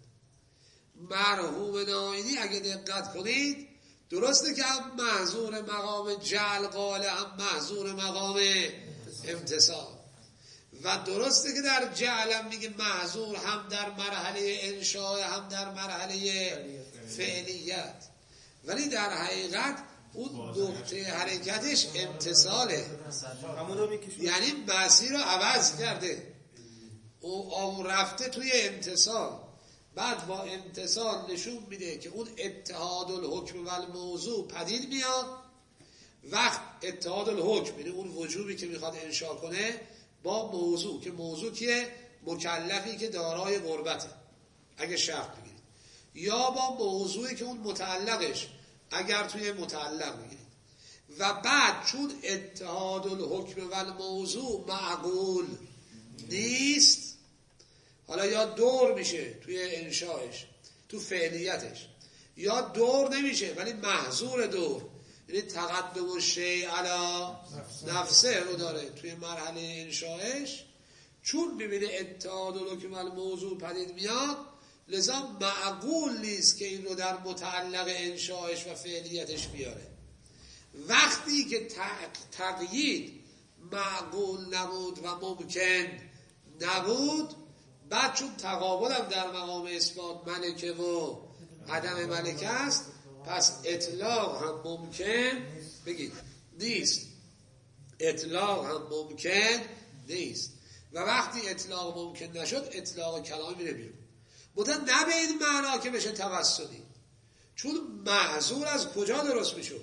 مرحوم ناینی اگه دقت کنید درسته که هم محظور مقام جعل قاله، هم محظور مقام امتثال، و درسته که در جعل هم میگه محظور هم در مرحله انشاء هم در مرحله فعلیت، ولی در حقیقت اون نقطه حرکتش امتصاله، همون رو میکشون، یعنی مسیر رو عوض کرده، او اون رفته توی امتصال، بعد با امتصال نشون میده که اون اتحاد الحکم و الموضوع پدید میاد. وقت اتحاد الحکم یعنی اون وجوبی که میخواد انشا کنه با موضوع، که موضوع کیه؟ مکلفی که دارای قربته اگه شرط بگیرید، یا با موضوعی که اون متعلقش اگر توی متعلق بگیرید. و بعد چون اتحاد الحکم و الموضوع معقول نیست، حالا یا دور میشه توی انشایش، تو فعلیتش، یا دور نمیشه ولی محظور دور، یعنی تقدم الشیء علی نفسه رو داره توی مرحله انشایش، چون ببینه اتحاد الحکم و الموضوع پدید میاد، لذا معقول نیست که این رو در متعلق انشایش و فعلیتش بیاره. وقتی که تقیید معقول نبود و ممکن نبود، بعد چون تقابل هم در مقام اثبات ملکه و عدم ملکه است، پس اطلاق هم ممکن بگید نیست، اطلاق هم ممکن نیست. و وقتی اطلاق ممکن نشد، اطلاق کلامی میره بیرون. بوده نه به این معنا که بشه توسلی، چون معذور از کجا درست میشد؟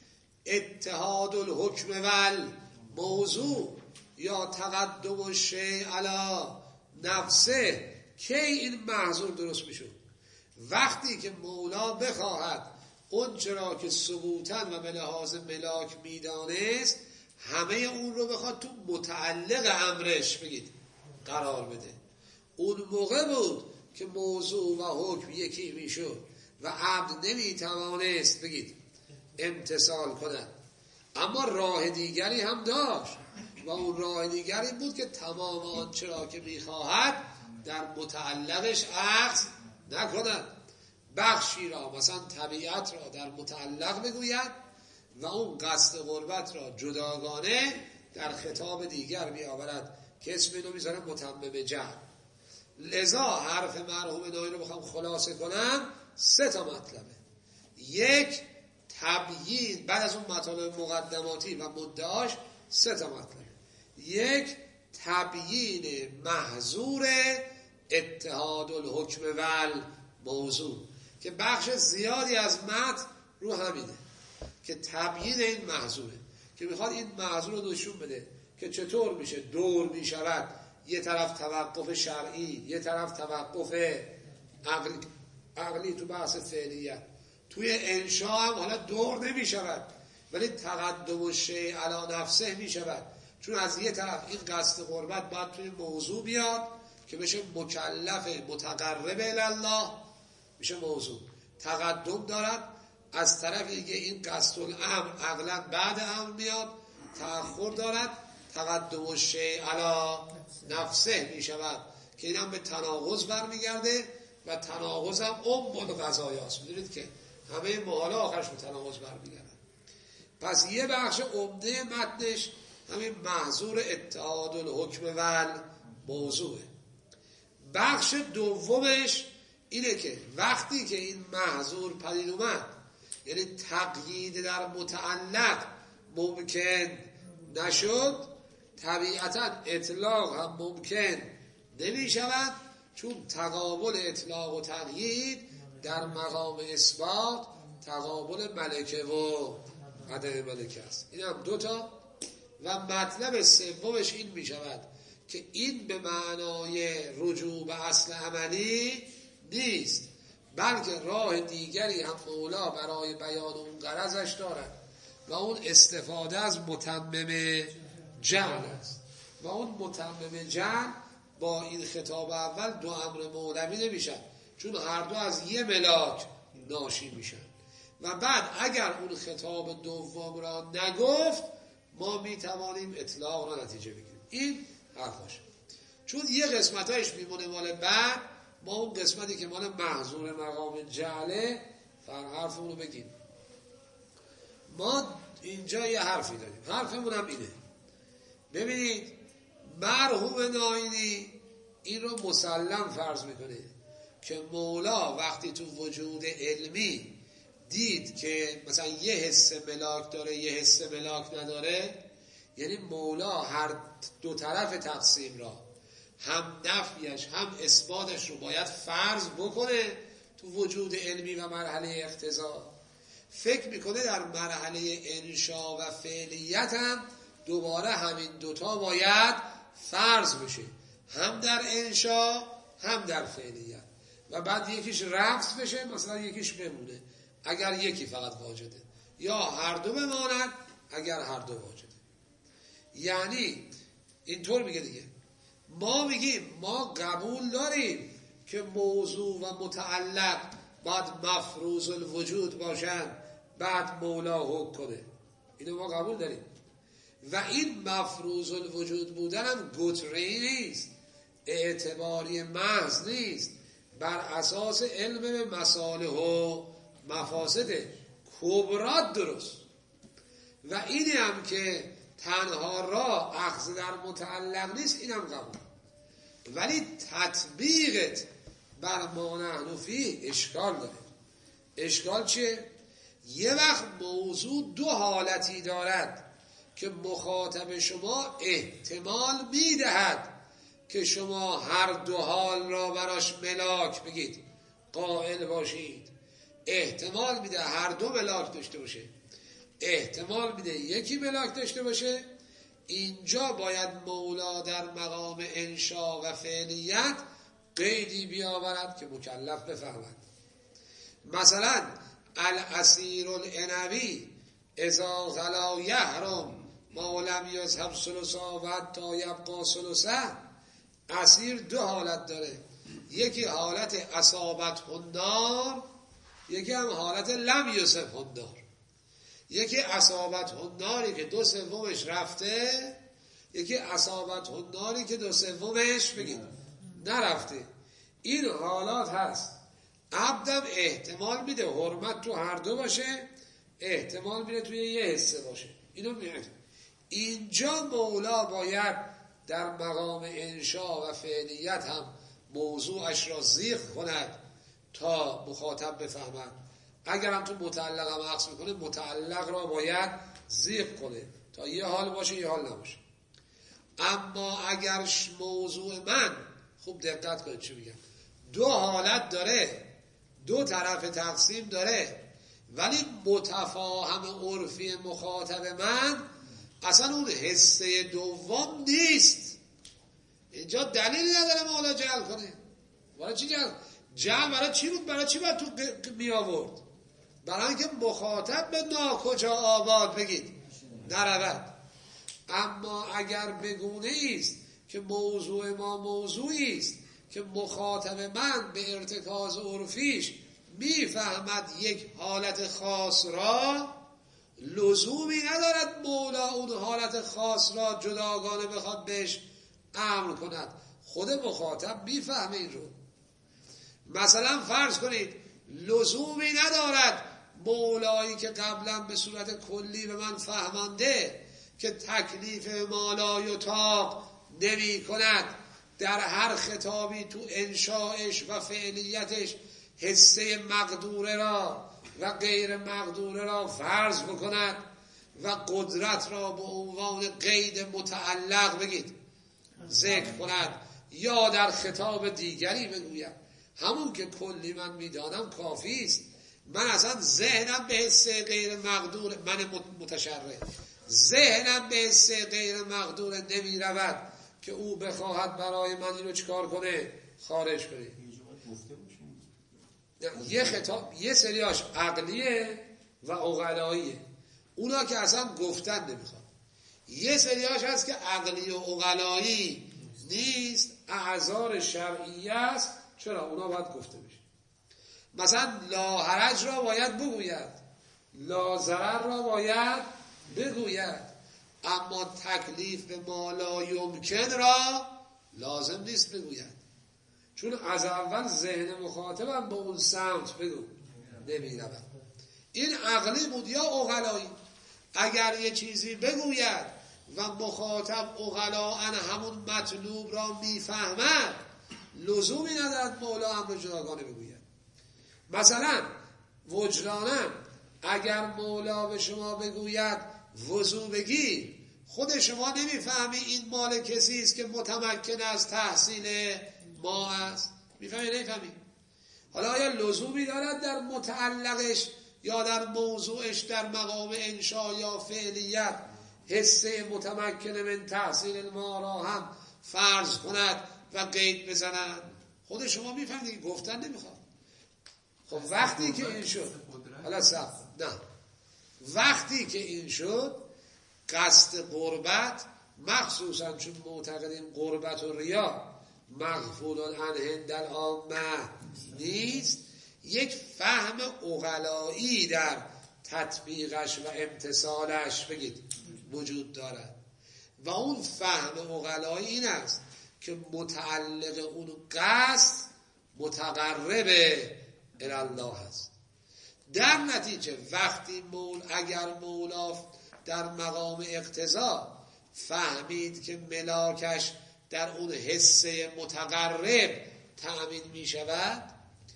اتحاد الحکم و موضوع یا تقدم الشیء علی نفسه کی این معذور درست میشد؟ وقتی که مولا بخواهد اون چرا که ثبوتاً و به لحاظ ملاک میدانست همه اون رو بخواد تو متعلق امرش بگید قرار بده. اون موقع بود که موضوع و حکم یکی میشد و عبد نمیتوانست بگید امتصال کند. اما راه دیگری هم داشت و اون راه دیگری بود که تمام آن چرا که میخواهد در متعلقش اخذ نکند، بخشی را مثلا طبیعت را در متعلق بگوید و اون قصد قربت را جداگانه در خطاب دیگر بیاورد که اسم اینو میذاره متمم جهل. لذا حرف مرحوم نایی رو بخوام خلاصه کنم سه تا مطلبه. یک، تبیین بعد از اون مطالب مقدماتی و مدعاش سه تا مطلبه. یک، تبیین محظور اتحاد الحکم و موضوع که بخش زیادی از متن رو همینه که تبیین این محظوره، که میخواد این محظور رو نشون بده که چطور میشه دور میشود، یه طرف توقف شرعی، یه طرف توقف عقلی, عقلی تو بحث فعلیت. توی انشاء هم حالا دور نمیشود ولی تقدم الشیء علی نفسه میشود، چون از یه طرف این قصد قربت باید توی موضوع بیاد که بشه مکلف متقرب الله، میشه موضوع تقدم دارد. از طرف دیگه این قصد الامر عقلا بعد امر میاد، تأخر دارد، تقدم الشیء علی نفسه میشود که این هم به تناقض برمیگرده و تناقض هم ام القضایاست. میدونید که همه محاله آخرش به تناقض برمیگردن. پس یه بخش عمده متنش همین محظور اتحاد الحکم و موضوعه. بخش دومش اینه که وقتی که این محظور پدید اومد، یعنی تقیید در متعلق ممکن نشد، طبیعتا اطلاق هم ممکن نمی شود، چون تقابل اطلاق و تقیید در مقام اثبات تقابل ملکه و عدم ملکه است. این هم دوتا. و مطلب سومش این می شود که این به معنای رجوع به اصل عملی نیست، بلکه راه دیگری هم مولا برای بیان اون غرضش دارد و اون استفاده از متمم جعل است. و اون متمم جعل با این خطاب اول دو امر مولوی نمیشن، چون هر دو از یه ملاک ناشی میشن. و بعد اگر اون خطاب دوم را نگفت ما میتوانیم اطلاق را نتیجه بگیریم. این حرفاش. چون یه قسمتایش میمونه مال بعد، ما اون قسمتی که مال محظور مقام جعله فر حرفمون رو بگیم. ما اینجا یه حرفی داریم، حرفمون هم اینه. ببینید مرحوم ناینی این رو مسلم فرض میکنه که مولا وقتی تو وجود علمی دید که مثلا یه حس ملاک داره یه حس ملاک نداره، یعنی مولا هر دو طرف تقسیم را هم نفیش هم اثباتش رو باید فرض بکنه تو وجود علمی و مرحله اقتضا. فکر میکنه در مرحله انشا و فعلیت هم دوباره همین دوتا باید فرض بشه، هم در انشا هم در فعلیت، و بعد یکیش رفض بشه، مثلا یکیش بمونه اگر یکی فقط واجده، یا هر دو بماند اگر هر دو واجده. یعنی اینطور میگه دیگه، ما میگیم ما قبول داریم که موضوع و متعلق باید مفروض الوجود باشن بعد مولا حکم کنه، اینو ما قبول داریم. و این مفروض الوجود بودن هم گتره‌ای نیست، اعتباری محض نیست، بر اساس علم به مصالح و مفاسد کبرات درست. و اینی هم که تنها را اخذ در متعلق نیست، اینم قبول، ولی تطبیقت بر ما نحن فیه اشکال داره. اشکال چیه؟ یه وقت موضوع دو حالتی دارد که مخاطب شما احتمال میدهد که شما هر دو حال را براش ملاک بگید، قائل باشید. احتمال میده هر دو ملاک داشته باشه، احتمال میده یکی ملاک داشته باشه. اینجا باید مولا در مقام انشا و فعلیت قیدی بیاورد که مکلف بفهمد. مثلا الاسیر العنوی اذا غلا یحرم ما لم یذهب ثلثا و حتی یبقى ثلثا. اسیر دو حالت داره، یکی حالت اصابت النار، یکی هم حالت لم یصب النار. یکی اصابت الناری که دو سومش رفته، یکی اصابت الناری که دو سومش بگید نرفته. این حالات هست. عبدم احتمال میده حرمت تو هر دو باشه، احتمال میده توی یه حصه باشه. اینو میاد. اینجا مولا باید در مقام انشا و فعلیت هم موضوعش را زیغ کند تا مخاطب بفهمد. اگر هم تو متعلق هم عکس میکنه، متعلق را باید زیغ کنه تا یه حال باشه یه حال نباشه. اما اگر موضوع من، خوب دقت کنید چی میگم، دو حالت داره، دو طرف تقسیم داره، ولی متفاهم عرفی مخاطب من اصلا اون حصه دوم نیست، اینجا دلیلی نداره مولا جعل کنه. برای چی جعل؟ جعل برای چی بود؟ برای چی باید تو می آورد؟ برای اینکه مخاطب به ناکجا آباد بگید نرود. اما اگر بگونه ایست که موضوع ما موضوعی است که مخاطب من به ارتکاز عرفیش میفهمد یک حالت خاص را، لزومی ندارد مولا اون حالت خاص را جداگانه بخواد بهش امر کند، خود مخاطب میفهمه این رو. مثلا فرض کنید لزومی ندارد مولایی که قبلا به صورت کلی به من فهمانده که تکلیف ما لا یطاق نمی کند در هر خطابی تو انشاءش و فعلیتش حصه مقدوره را و غیر مقدوره را فرض بکند و قدرت را به عنوان قید متعلق بگید ذکر کند، یا در خطاب دیگری بگوید همون که کلی من میدانم کافی است، من اصلا ذهنم به حصه غیر مقدور، من متشرع ذهنم به حصه غیر مقدور نمی رود که او بخواهد برای من اینو چیکار کنه، خارج کنه. یه خطاب یه سریاش عقلیه و عقلاییه، اونا که اصلا گفتن نمیخواد. یه سریاش هست که عقلی و عقلایی نیست، اعذار شرعیه است، چرا اونا باید گفته بشه. مثلا لا حرج را باید بگوید، لا ضرر را باید بگوید، اما تکلیف به ما لا یمکن را لازم نیست بگوید، چون از اول ذهن مخاطبم به اون سمت بگو نمی رود. این عقلی بود یا عقلایی. اگر یه چیزی بگوید و مخاطب عقلاً همون مطلوب را میفهمد، لزومی ندارد مولا امر جداگانه بگوید. مثلا وجدانن اگر مولا به شما بگوید وضو بگیر، خود شما نمیفهمی این مال کسی است که متمکن از تحصیل ما است؟ میفهمی نمیفهمی؟ حالا آیا لزومی دارد در متعلقش یا در موضوعش در مقام انشا یا فعلیت حسه متمکن من تحصیل ما را هم فرض کند و قید بزند؟ خود شما میفهمید که گفتن نمیخواد. خب وقتی که این شد، حالا صف نه وقتی که این شد قصد قربت، مخصوصا چون معتقدیم قربت و ریا مغفول عنه در عامه نیست، یک فهم عقلایی در تطبیقش و امتثالش بگید وجود دارد و اون فهم عقلایی این است که متعلق اون قصد متقرب الله است. در نتیجه وقتی مول اگر مولا در مقام اقتضا فهمید که ملاکش در اون حسه متقرب تأمین می شود،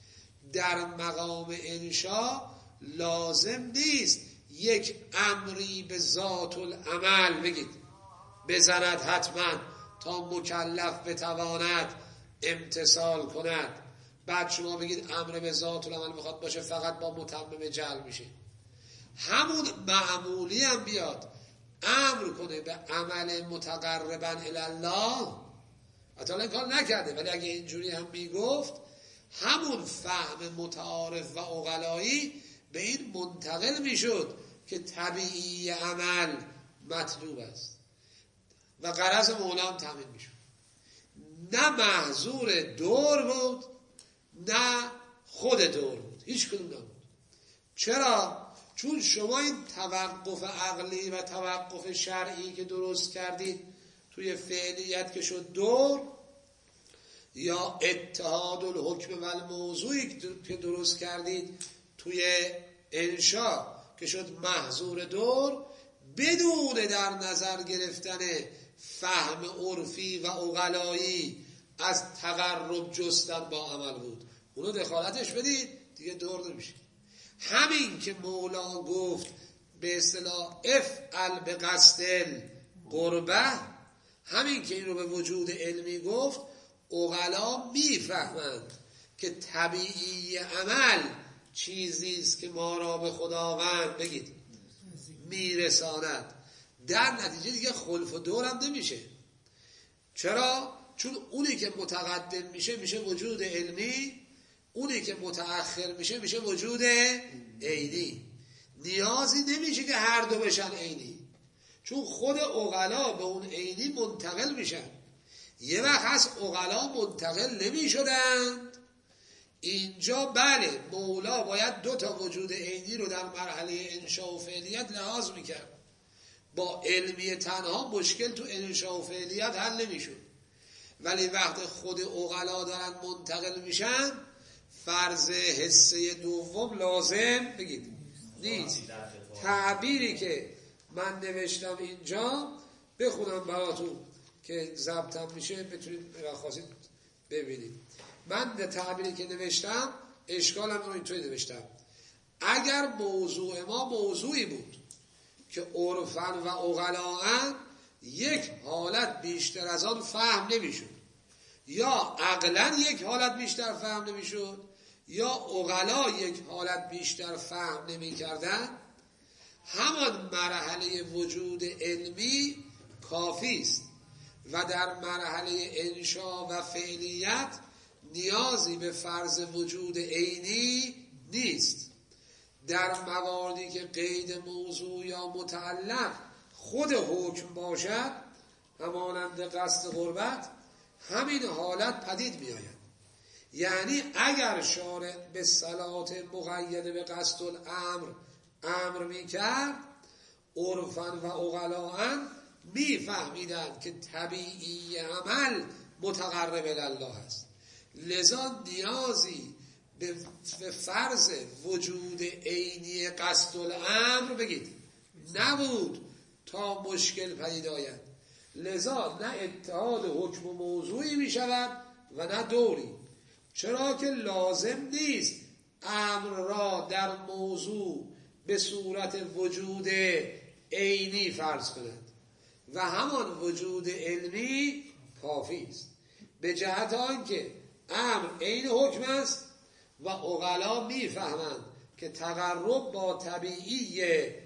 در مقام انشا لازم نیست یک امری به ذات العمل بگید بزند حتما تا مکلف بتواند امتثال کند. بعد شما بگید امر به ذات العمل میخواد باشه فقط با متمم جعل میشه. همون معمولی هم بیاد امر کنه به عمل متقربا الی الله، حتی این کار نکرده، ولی اگه اینجوری هم میگفت همون فهم متعارف و عقلایی به این منتقل میشد که طبیعی عمل مطلوب است و غرض مولا هم تامین میشد. نه محظور دور بود نه خود دور بود، هیچ کدوم نبود. چرا؟ چون شما این توقف عقلی و توقف شرعی که درست کردید توی فعلیت که شد دور، یا اتحاد الحکم و الموضوعی که درست کردید توی انشا که شد محظور دور، بدون در نظر گرفتن فهم عرفی و عقلایی از تقرب جستن با عمل بود. اونو دخالتش بدید دیگه دور نمیشه. همین که مولا گفت به اصطلاح افعل به قصد قربه، همین که این رو به وجود علمی گفت، عقلا میفهمند که طبیعی عمل چیزیست که ما را به خداوند بگید میرساند. در نتیجه دیگه خلف و دورم نمیشه. چرا؟ چون اونی که متقدم میشه میشه وجود علمی، اونی که متأخر میشه میشه وجود عینی. نیازی نمیشه که هر دو بشن عینی، چون خود عقلا به اون عینی منتقل میشن. یه وقت هست عقلا منتقل نمیشدند، اینجا بله مولا باید دو تا وجود عینی رو در مرحله انشاء و فعلیت لحاظ میکرد. با علمی تنها مشکل تو انشاء و فعلیت حل نمیشد، ولی وقت خود عقلا دارن منتقل میشن فرض حسه دوم لازم بگید نیست. تعبیری که من نوشتم اینجا بخونم براتون که ضبطم میشه بتونید خواستید ببینید. من به تعبیری که نوشتم اشکالم رو اینطوری نوشتم: اگر موضوع ما موضوعی بود که عرفاً و عقلاً یک حالت بیشتر از آن فهم نمیشد، یا عقلاً یک حالت بیشتر فهم نمیشد، یا عقلا یک حالت بیشتر فهم نمی کردن، همان مرحله وجود علمی کافی است و در مرحله انشا و فعلیت نیازی به فرض وجود عینی نیست. در مواردی که قید موضوع یا متعلق خود حکم باشد، همانند قصد قربت، همین حالت پدید می آید. یعنی اگر شارع به صلات مقیده به قصد الامر امر می کرد، عرفاً و عقلاً می فهمیدند که طبیعی عمل متقرب الله است، لذا نیازی به فرض وجود عینی قصد الامر بگید نبود تا مشکل پدید آید. لذا نه اتحاد حکم و موضوعی می شود و نه دوری، چرا که لازم نیست امر را در موضوع به صورت وجود عینی فرض کنند و همان وجود علمی کافی است، به جهت آنکه امر عین حکم است و عقلا میفهمند که تقرب با طبیعی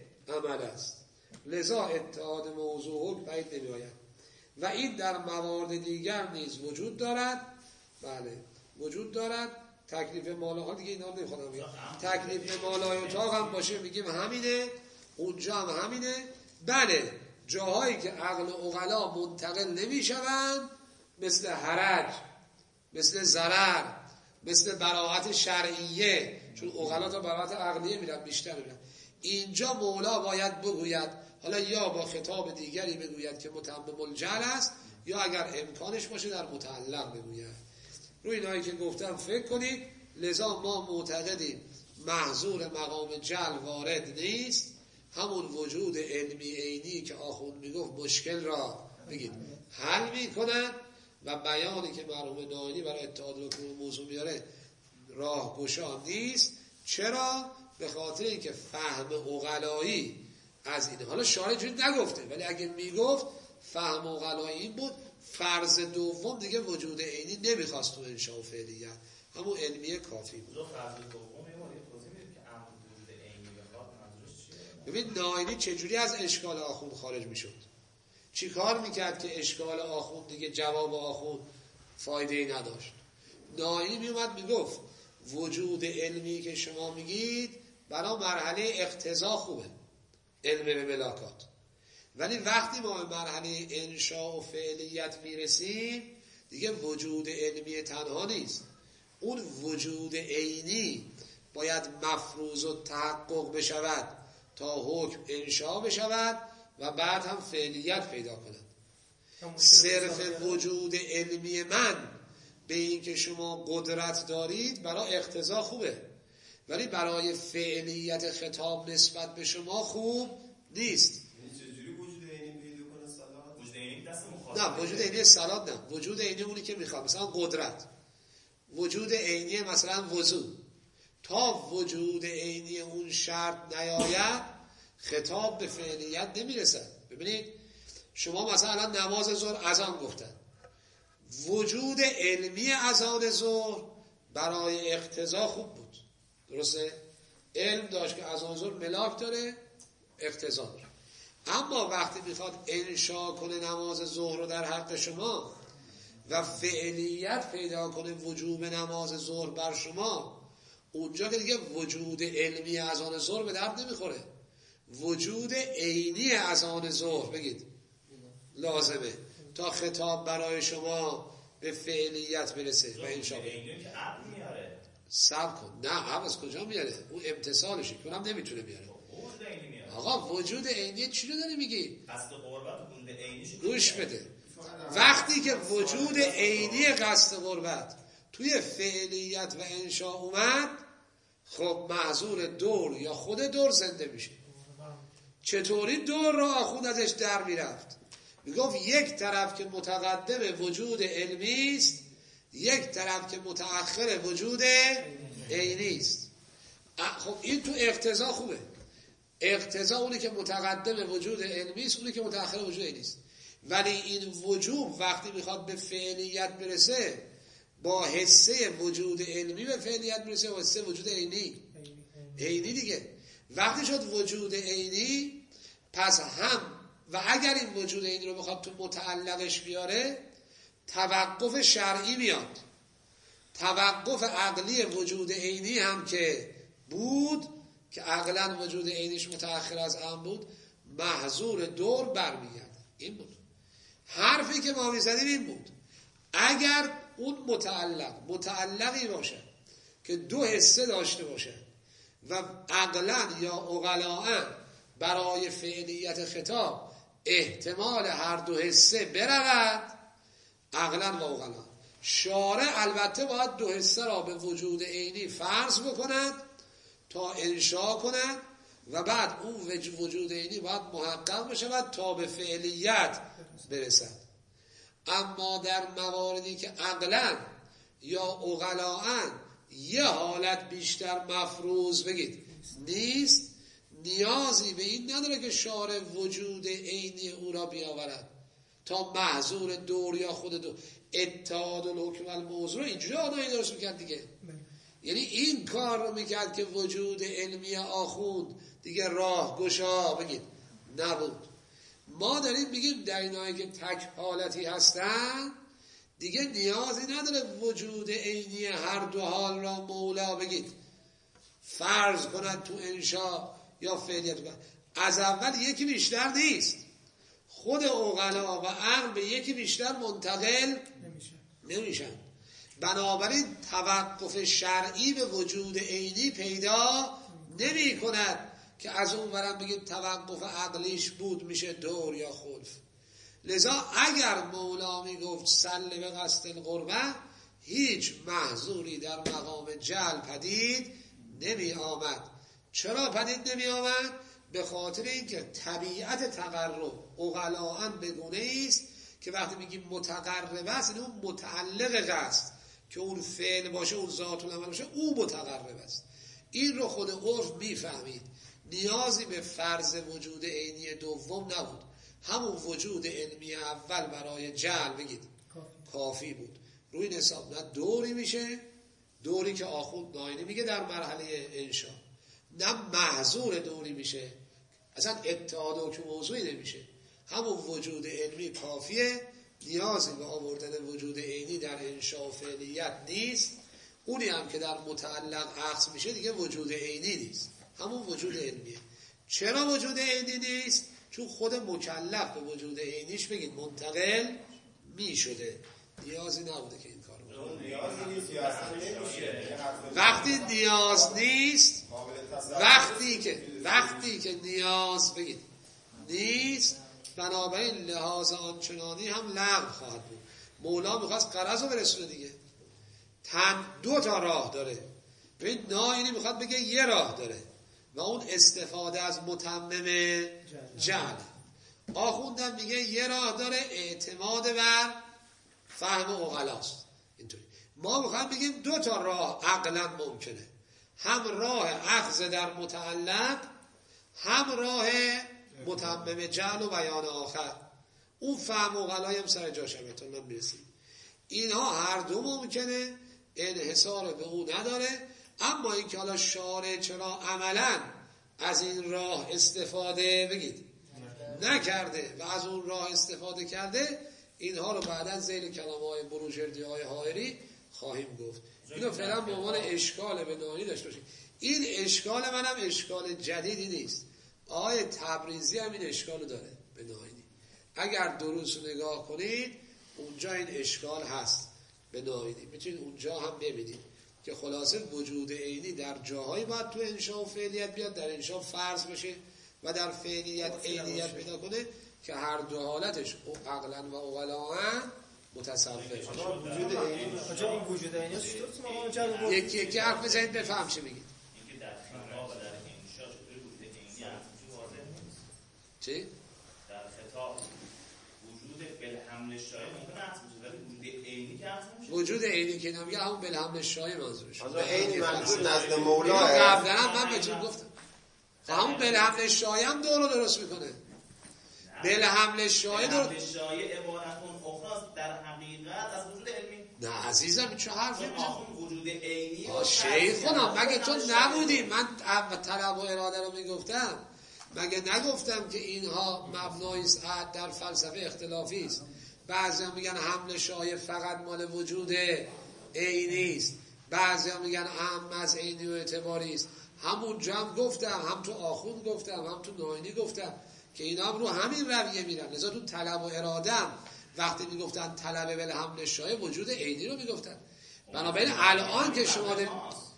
عمل است، لذا اتحاد موضوع حکم بعید نمی آید و این در موارد دیگر نیز وجود دارد. بله وجود دارد. تکلیف مالا دیگه اینا نمیخوام بگم، تکلیف مالای اتاق هم باشه میگیم همینه، اونجا هم همینه. بله جاهایی که عقل و عقلا منتقل نمیشوند، مثل حرج، مثل ضرر، مثل براءت شرعیه، چون عقلا تا براءت عقلیه میرن بیشتر میرن، اینجا مولا باید بگوید، حالا یا با خطاب دیگری بگوید که متمم الجهل است، یا اگر امکانش باشه در متعلق بگوید. روی اینایی که گفتم فکر کنید. لذا ما معتقدیم محظور مقام جهل وارد نیست، همون وجود علمی عینی که آخوند میگفت مشکل را بگید حل میکنن و بیانی که مرحوم ناینی برای اتحاد رکن موضوع میاره راه گشا نیست. چرا؟ به خاطر اینکه فهم عقلایی از اینه. حالا شارع جوری نگفته، ولی اگه میگفت فهم عقلایی این بود، فرض دوم دیگه وجود عینی نمیخواست تو انشاء و فعلیت، همون علمیه کافی بود. فرض دوم یه مورد توضیح میدید که امر وجود عینی بخواد منظورش چیه؟ ببین ناینی چجوری از اشکال آخوند خارج میشد؟ چی کار میکرد که اشکال آخوند دیگه جواب آخوند فایده ای نداشت؟ ناینی میومد میگفت وجود علمی که شما میگید برای مرحله اقتضا خوبه، علم به ملاکات، ولی وقتی ما به مرحله انشاء و فعلیت میرسیم دیگه وجود علمی تنها نیست، اون وجود عینی باید مفروض و تحقق بشود تا حکم انشاء بشود و بعد هم فعلیت پیدا کند. صرف وجود علمی من به این که شما قدرت دارید برای اقتضا خوبه، ولی برای فعلیت خطاب نسبت به شما خوب نیست. چجوری وجود عینی پیدا کنه صلاح؟ وجود عینی دست مخاطب نه وجود عینی صلات نه، وجود عینی اونی که میخواد، مثلا قدرت، وجود عینی مثلا وضو، تا وجود عینی اون شرط نیاید خطاب به فعلیت نمیرسد. ببینید شما مثلا نماز ظهر اذان گفتن، وجود علمی اذان ظهر برای اقتضا خوب بود، درسته؟ علم داشت که اذان ظهر ملاک داره، اقتضا داره. اما وقتی میخواد انشاء کنه نماز ظهر رو در حق شما و فعلیت پیدا کنه وجوب نماز ظهر بر شما، اونجا که دیگه وجود علمی اذان ظهر به درد نمیخوره، وجود عینی اذان ظهر بگید لازمه تا خطاب برای شما به فعلیت برسه و انشاء کنه. عینی که عقل میاره صبر کن، نه عقل از کجا میاره؟ اون امتصالشه که اونم نمیتونه بیاره. وجود عینی میاره. آقا وجود عینی چی رو داری میگی؟ قصد قربت وجود عینیش گوش بده، وقتی که وجود عینی قصد قربت توی فعلیت و انشاء اومد، خب محظور دور یا خود دور زنده میشه. چطوری دور را آخوند ازش در میرفت؟ میگفت یک طرف که متقدم وجود علمی است، یک طرف که متأخر وجود عینی است. خب این تو اقتضا خوبه، اقتضا اونی که متقدم وجود علمی است، اونی که متأخر وجود عینی است. ولی این وجوب وقتی میخواد به فعلیت برسه با حسه وجود علمی به فعلیت برسه و حسه وجود عینی عینی دیگه. وقتی شد وجود عینی، پس هم و اگر این وجود عینی رو بخواد تو متعلقش بیاره، توقف شرعی میاد، توقف عقلی وجود عینی هم که بود که عقلا وجود عینیش متأخر از هم بود، محظور دور برمیگرد. این بود حرفی که ما میزدیم، این بود اگر اون متعلق متعلقی باشه که دو حصه داشته باشه و عقلا یا عقلاً برای فعلیت خطاب احتمال هر دو حصه برود، عقلا و عقلا، شارع البته باید دو حصه را به وجود عینی فرض بکند تا انشاء کند و بعد اون وجود عینی باید محقق بشود تا به فعلیت برسد. اما در مواردی که عقلا یا عقلاً یه حالت بیشتر مفروض بگید نیست، نیازی به این نداره که شارع وجود عینی او را بیاورد تا محظور دور یا خود دور. اتحاد الحکم الموضوع اینجوری آنهایی درست میکرد دیگه. یعنی این کار رو میکرد که وجود علمی آخوند دیگه راه گشا بگید نبود. ما داریم میگیم در اینایی که تک حالتی هستن دیگه نیازی نداره وجود عینی هر دو حال را مولا بگید فرض کند تو انشا یا فعلیت کند. از اول یکی بیشتر نیست، خود عقلا و عقل به یکی بیشتر منتقل نمیشن. بنابراین توقف شرعی به وجود عینی پیدا نمی کند که از اون برم بگید توقف عقلیش بود میشه دور یا خلف. لذا اگر مولا می گفت سل به قصد القربه هیچ محظوری در مقام جل پدید نمی آمد. چرا پدید نمی آمد؟ به خاطر اینکه طبیعت تقرب عقلاً بگونه است که وقتی میگیم متقرب است این اون متعلق است که اون فعل باشه اون ذات العمل باشه او متقرب است. این رو خود عرف میفهمید، نیازی به فرض وجود عینی دوم نبود، همون وجود علمی اول برای جعل بگید کافی بود. روی این حساب نه دوری میشه، دوری که آخوند ناینی میگه در مرحله انشا، نه محظور دوری میشه، اصلا اتحاد و که موضوعی نمیشه. همون وجود علمی کافیه، نیازی به آوردن وجود عینی در انشا و فعلیت نیست. اونی هم که در متعلق عکس میشه دیگه وجود عینی نیست، همون وجود علمیه. چرا وجود عینی نیست؟ چون خود مکلف به وجود عینیش بگید منتقل میشده، نیازی نبوده که این کارو بکنه. وقتی نیاز نیست، وقتی که وقتی که نیاز بگید نیست، بنابراین لحاظ آنچنانی هم لغو خواهد بود. مولا میخواست غرض رو برسونه دیگه. تن دو تا راه داره، ببین ناینی میخواد بگه یه راه داره و اون استفاده از متمم جعل. آخوندم میگه یه راه داره، اعتماد بر فهم عقلاست. اینطوری ما میخوایم بگیم دو تا راه عقلا ممکنه، هم راه اخذ در متعلق، هم راه متمم جعل و بیان آخر. اون فهم عقلای هم سر جاشه بهتون من میرسیم. اینها هر دو ممکنه، انحصار به او نداره. اما این که حالا شارع چرا عملا از این راه استفاده بگید نکرده و از اون راه استفاده کرده، اینها رو بعدا ذیل کلام‌های بروجردی های حائری خواهیم گفت. اینو فعلا به عنوان اشکال به ناینی داشته باشید. این اشکال منم اشکال جدیدی نیست، آقای تبریزی هم این اشکال داره به ناینی. اگر دروس رو نگاه کنید اونجا این اشکال هست به ناینی، میتونید اونجا هم ببینید که خلاصه وجود عینی در جاهایی باید تو انشاء و فعلیت بیاد، در انشاء فرض بشه و در فعلیت عینیت پیدا کنه که هر دو حالتش عقلا و عقلاً متصوره. وجود عینی آجا این وجود عینی چطور تو مقام جعل بود؟ یکی یکی حرف بزنید بفهم چی میگید. اینکه در خطاب و در انشاء چطوری وجود عینی همچنین واضح نیست. چی؟ در خطاب وجود بالحمل شایع ممکن است وجود وجود عینی که هست نمیشه. وجود عینی که نمیگه همون بالحمل شایع منظورش. آجا عینی منظور نزد مولا اینو است. قبلا هم من بهتون گفتم. همون بالحمل شایع هم دور رو درست میکنه. بالحمل شایع دور بالحمل شایع عبارت اون اخراست در حقیقت از وجود علمی. نه عزیزم چه حرفی میزنی؟ آخون وجود عینی آ شیخ خودم مگه تو نبودی من طلب و اراده رو میگفتم؟ مگه نگفتم که اینها مبنای است در فلسفه اختلافی است؟ بعضیا میگن حمل شایع فقط مال وجود عینی است، بعضیا میگن عام از عینی و اعتباری است. همونجا هم گفتم، هم تو آخوند گفتم، هم تو ناینی گفتم که اینا هم رو همین رویه میرن. لذا تو طلب و ارادم وقتی میگفتن طلب بل حمل شایع وجود عینی رو میگفتن. بنابراین الان که شما ده...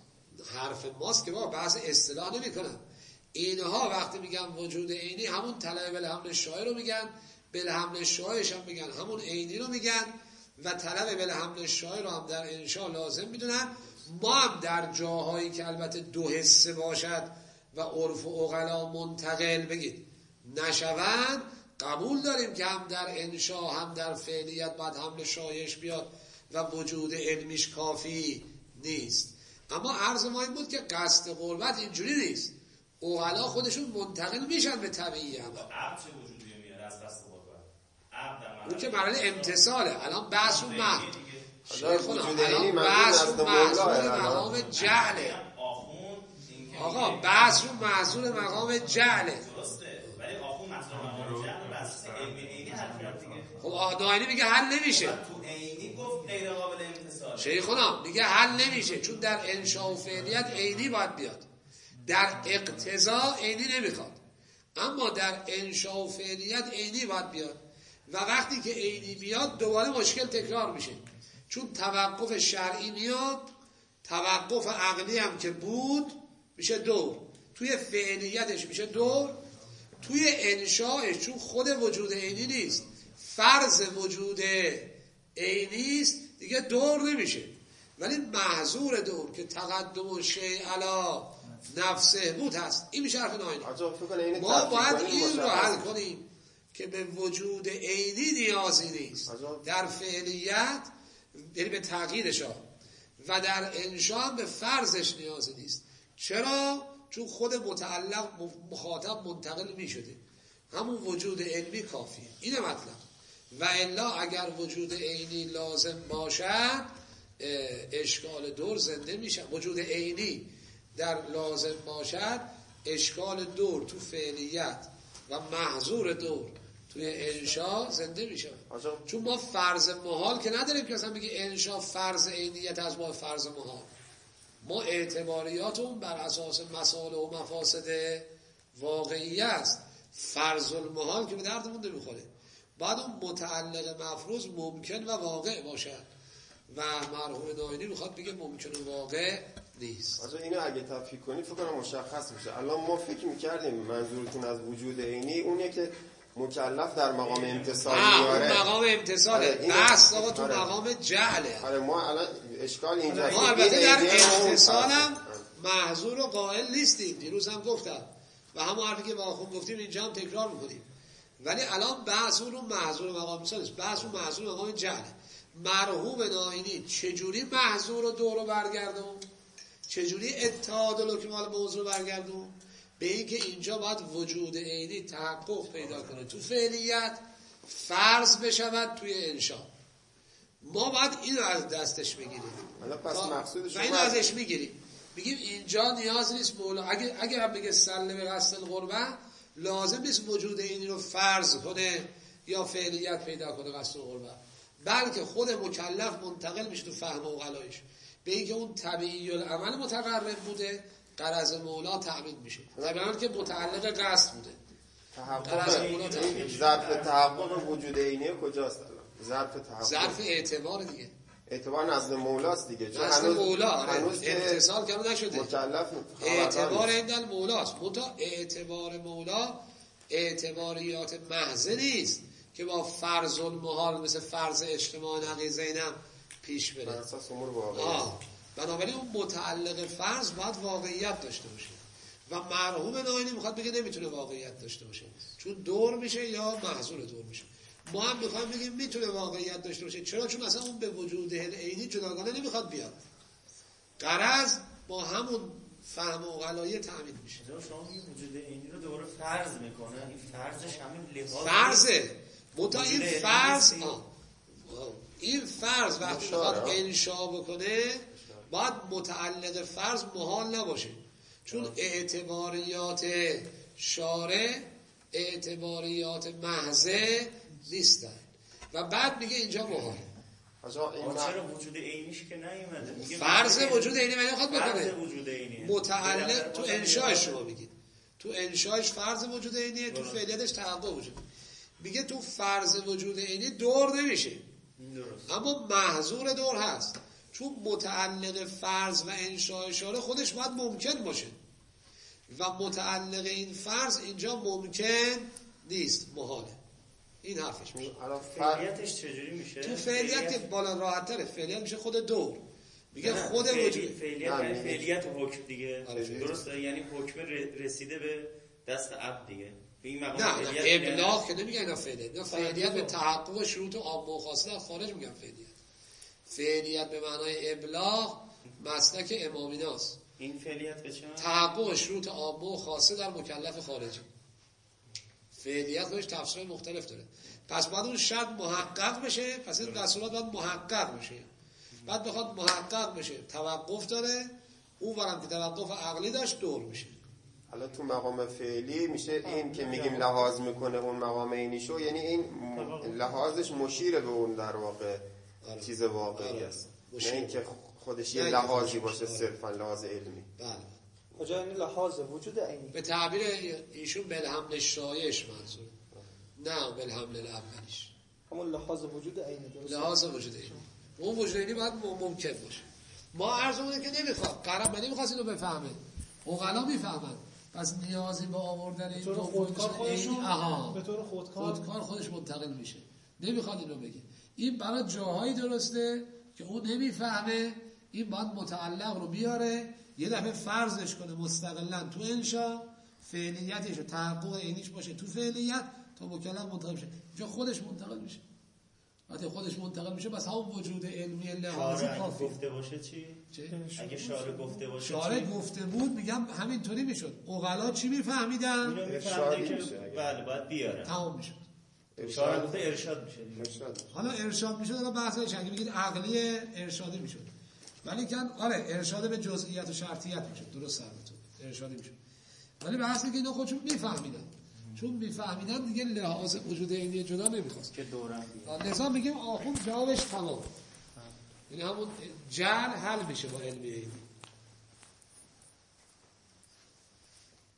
حرف ماست که با بعض اصطلاح نمیکنن. اینها وقتی میگن وجود عینی همون طلب بل حمل شایع رو میگن، بل حمل شایعش هم میگن همون عینی رو میگن و طلب بل حمل شایع رو هم در انشاء لازم میدونن. ما هم در جاهایی که البته دو حسه باشد و عرف و عقلا منتقل بگید نشوند قبول داریم که هم در انشاء هم در فعلیت باید حمل شایعش بیاد و وجود علمیش کافی نیست. اما عرض ما این بود که قصد قربت اینجوری نیست، عقلا خودشون منتقل میشن به طبیعی عمل. عقد چه وجودی میاد از قصد قربت؟ عقد اون که مرحله امتصاله. الان بحث اون مرد شیخونا الان بحث اون محضور مقام جعله. آقا بحث اون محضور مقام جعله. درسته، ولی آخون محضور مقام جعل بحث علم عینی حرف کرد دیگه. خب داینی میگه حل نمیشه. تو عینی گفت غیر قابل امتصال. شیخونا میگه حل نمیشه، چون در انشاء و فعلیت عینی باید بیاد، در اقتضا عینی نمیخواد، اما در انشاء و فعلیت عینی باید بیاد. و وقتی که عینی بیاد دوباره مشکل تکرار میشه، چون توقف شرعی میاد، توقف عقلی هم که بود میشه دور، توی فعلیتش میشه دور، توی انشاءش چون خود وجود عینی نیست، فرض وجود عینی است، دیگه دور نمیشه. ولی محظور دور که تقدم شیء علی نفسه بود هست، این میشه حرف ناینی. ما باید این رو حل کنیم که به وجود عینی نیازی نیست در فعلیت، یعنی به تغییرش ها، و در انشاء هم به فرضش نیازی نیست. چرا؟ چون خود متعلق مخاطب منتقل می شده، همون وجود علمی کافیه. اینه مطلب. و الا اگر وجود عینی لازم باشد اشکال دور زنده میشه. وجود عینی در لازم باشد اشکال دور تو فعلیت و محظور دور توی انشاء زنده میشه. چون ما فرض محال که نداریم که مثلا بگی انشاء فرض عینیت از ما فرض محال. ما اعتباریات اون بر اساس مسائل و مفاسد واقعی است. فرض المحال که به دردمون نمیخوره. بعد اون متعلق مفروض ممکن و واقع باشد و مرحوم ناینی میخواد بگه ممکن و واقع نیست. آجا اینو اگه تفکیک کنی فکر کنم مشخص میشه. الان ما فکر میکردیم منظورتون از وجود عینی اونه که مکلف در مقام امتصال میاره. اون مقام امتصاله. بحث آقا تو مقام جعله. آره ما الان اشکال اینجاست. ما البته در امتصال هم محظور و قائل نیستیم. دیروز هم گفتم و همون حرفی که با آخون گفتیم اینجا هم تکرار میکنیم. ولی الان بحث اون محظور مقام امتصال نیست. بحث اون محظور مقام جعله. مرحوم ناینی چجوری محظور و دور رو برگردون؟ چجوری اتحاد و لکمال موضوع برگردون؟ به این که اینجا باید وجود عینی تحقق پیدا کنه تو فعلیت، فرض بشود توی انشاء. ما باید این رو از دستش بگیریم پس مقصود و این رو ازش میگیریم. بگیم اینجا نیاز نیست مولا اگه اگه هم بگه سلم به قصد القربه، لازم نیست وجود عینی رو فرض کنه یا فعلیت پیدا کنه قصد القربه، بلکه خود مکلف منتقل میشه تو فهم و غلایش به اینکه اون طبیعی العمل متقرب بوده، غرض مولا تأمین میشه. طبعا که متعلق قصد بوده. تحقق ظرف تحقق وجود عینی کجاست الان؟ ظرف تحقق ظرف اعتبار دیگه. اعتبار نزد مولاست دیگه. نزد مولا اتصال کنه نشده. مکلف اعتبار عند مولاست. منتها اعتبار مولا اعتباریات محض نیست که با فرض المحال مثل فرض اجتماع نقی زینب پیش بره. اساس امور واقعی. بنابراین اون متعلق فرض باید واقعیت داشته باشه و مرحوم ناینی میخواد بگه نمیتونه واقعیت داشته باشه چون دور میشه یا محظور دور میشه. ما هم میخوایم بگیم میتونه واقعیت داشته باشه. چرا؟ چون اصلا اون به وجود عینی جداگانه نمیخواد بیاد. غرض با همون فهم و غلایه تأمین میشه. شما میگید وجود عینی رو دوباره فرض میکنه. این فرضش همین لحاظ فرضه. متا این فرض این فرض وقتی میخواد انشاء بکنه باید متعلق فرض محال نباشه، چون اعتباریات شارع اعتباریات محضه نیستن و بعد میگه اینجا محال. چرا وجود عینیش که نیومده؟ فرض وجود عینی معنی خواهد بکنه وجود عینی متعلق تو انشاءش شما میگید تو انشاءش فرض وجود عینیه، تو فعلیتش تحقق وجود. میگه تو فرض وجود عینی دور نمیشه درست. اما محظور دور هست، چون متعلق فرض و انشاء شارع خودش باید ممکن باشه و متعلق این فرض اینجا ممکن نیست، محاله. این حرفش میشه. فعلیتش چجوری میشه؟ تو فعلیت که بالا راحت تره، فعلیت میشه خود دور. میگه خود وجود فعلیت فعلیت حکم دیگه درسته، یعنی حکم رسیده به دست عبد دیگه. این مقام نه نه ابلاغ که نمیگن اینا فعلیت. نه فعلیت به تحقق شروط عام و خاصه خارج میگن فعلیت. فعلیت به معنای ابلاغ مسلک امامیناست. این فعلیت به چه معنی؟ تحقق شروط عامه و خاصه در مکلف خارجی. فعلیت خودش تفسیر مختلف داره. پس بعد اون شرط محقق بشه، پس این رسولات باید محقق بشه. بعد بخواد محقق بشه توقف داره، اون ورم که توقف عقلی داشت دور میشه. حالا تو مقام فعلی میشه این که میگیم لحاظ میکنه اون مقام عینیشو، یعنی این لحاظش مشیر به اون در واقع چیز واقعی است، نه اینکه خودش یه لحاظی باشه صرفا لحاظ علمی. بله. کجا این لحاظ وجود عینی؟ به تعبیر ایشون بالحمل شایعش منظور، نه بالحمل اولیش. همون لحاظ وجود عینی درسته؟ لحاظ وجود عینی. اون وجود عینی باید ممکن باشه. ما عرضمونه که نمیخواد، قرب نمیخواست اینو بفهمه. عقلا میفهمن. پس نیازی به آوردن این به طور خودکار خودشون به طور خودکار خودکار خودش منتقل میشه. نمیخواد اینو بگه. این برای جاهایی درسته که اون نمیفهمه، این باید متعلق رو بیاره یه دفعه فرضش کنه مستقلا تو انشا، فعلیتش و تحقق عینیش باشه تو فعلیت تا مکلف منتقل بشه. اینجا خودش منتقل میشه. وقتی خودش منتقل میشه بس همون وجود علمی لحاظی کافیه. گفته باشه چی؟ چه؟ اگه شارع گفته باشه شارع گفته بود میگم همینطوری میشد. عقلا چی میفهمیدن؟ اینو میفهمیدن که بله باید بیاره. تمام میشد. شارع گفته ارشاد میشه. حالا ارشاد میشد، حالا بحثش اگه بگید عقلی ارشادی میشد. ولی کن آره ارشاد به جزئیات و شرطیت میشد. درست سرتون ارشادی میشد. ولی بحثی که اینا خودشون میفهمیدن. چون میفهمیدن دیگه لحاظ وجود عینی جدا نمیخواست که دوران لذا میگیم آخوند جوابش تمام. یعنی همون جهل حل میشه با علمی عینی.